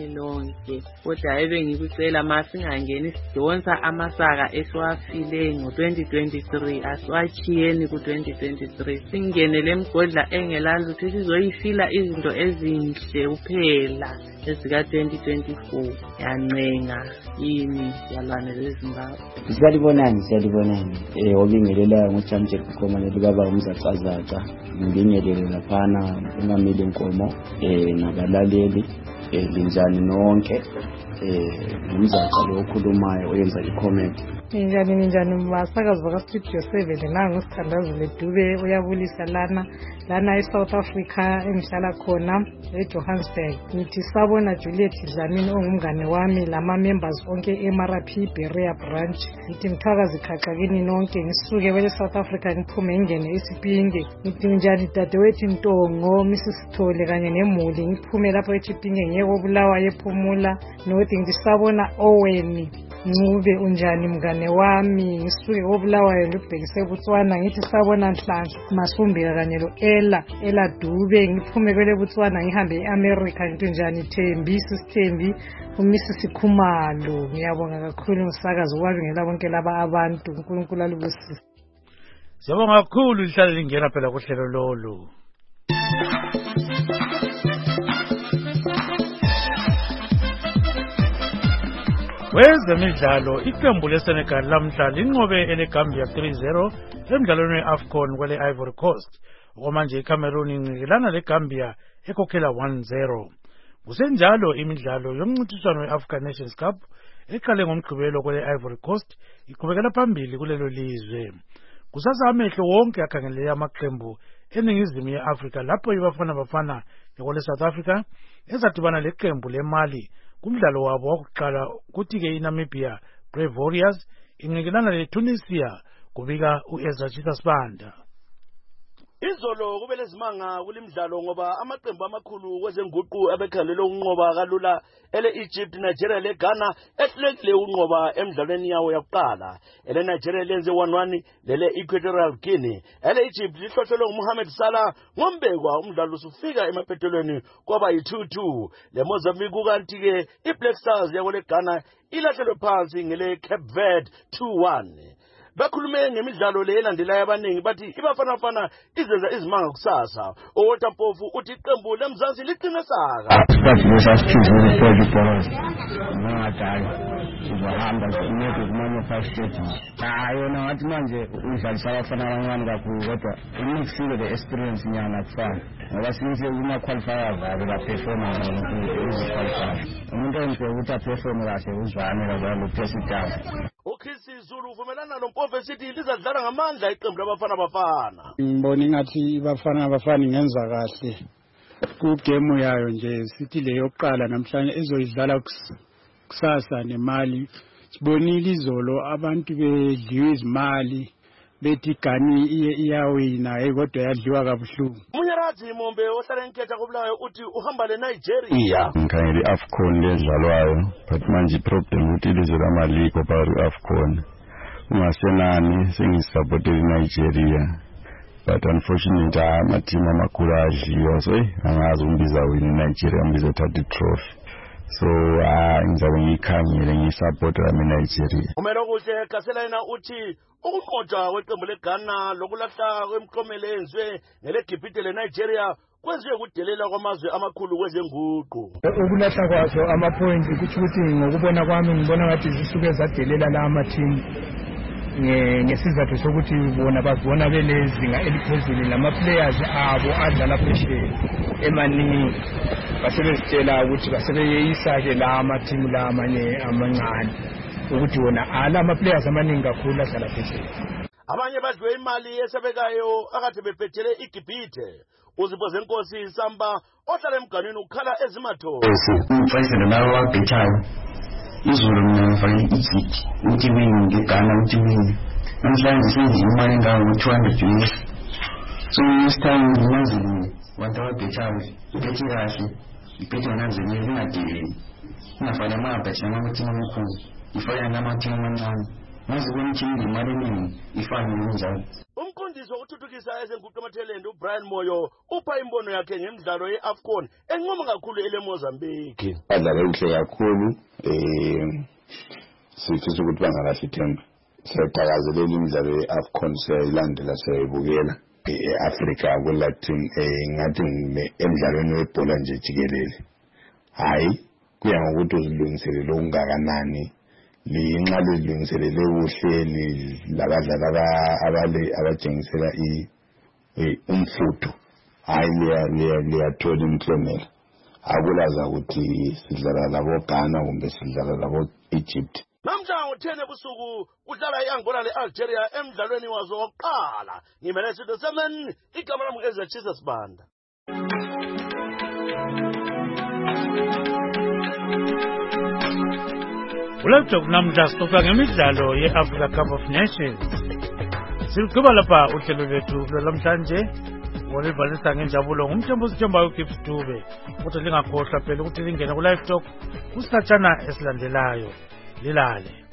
Kodwa ebengikucela masingangeni sidonsa amasaka esiwafile ngo-2023, asiwachiyeni ku-2023, singenele emgodla engelalutho, sizoyifila izinto ezinhle kuphela ezika-2024. Yancenga yini yalwane leZimbabwe. Siyalibonani. Obingelela nguJamje Kukhomane libaba umzacazaca. Ngibingelele laphana uMameli Nkomo nabalaleli. Linjani nonke, umzaca lo okhulumayo oyenza i-comment. Ninjani basakazi bakaStudio 7, nangu uSithandazile Dube uyabulisa lana eSouth Africa engihlala khona eJohannesburg. Ngithi sabona Juliet Dlamini ongumngane wami lama members onke eMRP Berea branch. Ngithi mthakazi khaqakini nonke, ngisuke kwele South Africa ngiphume ngene eSipinge. Ngithi njani dadewethu Ntongo, Mrs Thole kanye nemuli, ngiphume lapho eSipinge ngiyekobulawa yephumula. Nothi ngithi sabona Owen Ncube unjani mngane wami, ngisuke kobulawayo ngibhekise eBotswana. Ngithi sabona Nhlanhla Masumbika kanye lo Ela Dube, ngiphume kwele Botswana ngihambe eAmerica. Ngithi njani Thembi, Sisithembi, uMrs Khumalo. Ngiyabonga kakhulu umsakazi ukwabingela bonke laba abantu, uNkulunkulu alubusise. Siyabonga kakhulu lihlale lingena phela kuhlelo lolu. Kwezemidlalo iqembu leSenegal lamhla linqobe eleGambia 3-0 emidlalweni weAFCON kwele Ivory Coast. Okwamanje iCameroon inqikelana leGambia ekhokhela 1-0. Kusenjalo imidlalo yomncintiswano weAfrican Nations Cup eqale ngomgqibelo kwele Ivory Coast iqhubekela phambili kulelo lizwe. Kusasa amehlo wonke akhangelele amaqembu eningizimu yeAfrika lapho iBafana Bafana yakwele South Africa ezadibana leqembu leMali kumdlalo wabo wokuqala, kuthi-ke iNamibia Brave Warriors inqikelana leTunisia, kubika uEzra Chisasibanda. Izolo kube lezimanga kulimdlalo ngoba amaqembu amakhulu kwezenguqu abekhalele ukunqoba kalula ele-Egypt, Nigeria leGhana ehlulekile ukunqoba emidlalweni yawo yokuqala. Ele-Nigeria lenze 1-1 lele-Equatorial Guinea. Ele-Egypt lihlohlelwe nguMohamed Salah ngombekwa umdlalo usufika emaphethelweni kwaba yi-2-2. Le-Mozambique kanti-ke i-Black Stars yakwele Ghana ilahlelwe phansi ngele-Cape Verde 2-1. Bakhulume ngemidlalo le elandelayo abaningi bathi iBafana Bafana izenza izimanga kusasa. Owota Mpofu uthi iqembu leMzansi liqine saka. Uzahamba sineke kumanye fashion. Yona wathi manje udlalisa abafana abancane kakhulu kodwa imixile the experience nyana kufana. Ngoba sinise kuma qualifiers abo ba performance qualifiers. Umuntu onke ukuthi perform kahle uzwane labalo president. Ukhisi Zulu uvumelana noMpofu City lizadlala ngamandla iqembu labafana Bafana. Ngibona ngathi iBafana Bafana ingenza kahle ku game yayo nje City le yokuqala namhlanje ezoyidlala kusasa neMali. Sibonile izolo abantu bedliwe izimali bethi Ghana iyawina kodwa yadliwa kabuhlungu. Munyarazi Mombe ohlala enketha kubulayo uthi uhamba leNigeria. Ngikhangele iAfCON ledlalwayo but manje problem ukuthi ilizwe lamaLeague opari iAfCON. Ungasenani sengisupporte iNigeria. But unfortunately amateam amakhulu adliwa so angazi umbiza wini Nigeria umbiza thatha trophy. So ngizabe ngikhangele ngisupport iNigeria. Umelo kuhle Kaselena uthi ukuqoqa kweqembu leGhana lokulahla kwemklomelo enzwe ngeleGibhite leNigeria kwenziwe kudelela kwamazwe amakhulu kwezenguqu. Ukulahla kwazo ama-points kuthi ngokubona kwami ngibona ngathi zisuke zadelela la ama-team ngesizathu sokuthi bona bazibona belezinga eliphezulu lama-players abo adlala phesheya emaningi basebezitshela ukuthi basebeyisa-ke la ama-team la amanye amancane ukuthi wona ala ama-players amaningi kakhulu adlala phesheya. Abanye badliwe imali esebekayo akade bebhethele iGibhite. Uzipho Zenkosi Samba ohlala emganwini ukukhala ezimatho. Umfayisele lawo wabhethayo izolo mina ngifake iEgypt uthi wini ngeGhana uthi wini namhlanje senze imali ngayo 200 US. So this time ngimazile wantu wabhethayo ibhethi kahle ibhethi nanzeli ngingadeli ngafana amabhethi namateam amakhulu ifana namateam amancane maze kwenye imali eningi ifana njalo. Umqondisi wokuthuthukisa ezenguqu emathelende uBrian Moyo upha imbono yakhe ngemidlalo yeAfCON enqoma kakhulu eleMozambique. Badlala kuhle kakhulu sifisa ukuthi bangalahli ithemba. Siyaqhakazelela imidlalo yeAfCON siyayilandela siyayibukela eAfrika kulatin ngathi emidlalweni webhola nje jikelele. Hayi kuya ngokuthi uzilungiselele okungakanani. Linqalo lilungiselele uhleli labadlala abajengisela umfutho hayi liyathola imklomelo. Akulaza ukuthi sidlala labo Ghana kumbe sidlala labo Egypt. Namhla ngo-10 ebusuku udlala iAngola leAlgeria emidlalweni wazo wokuqala. Ngimele Studio 7 igama lami Ezra Chisasibanda. Ulapho namhla sixoxa ngemidlalo yeAfrica Cup of Nations. Siligqiba lapha uhlelo lwethu lwamhlanje. Wolivalisa ngenjabulo ngumthembu sithembayo uGibbs Dube. Kodwa lingakhohlwa phela ukuthi lingene ku live talk kusatshana esilandelayo. Lilale.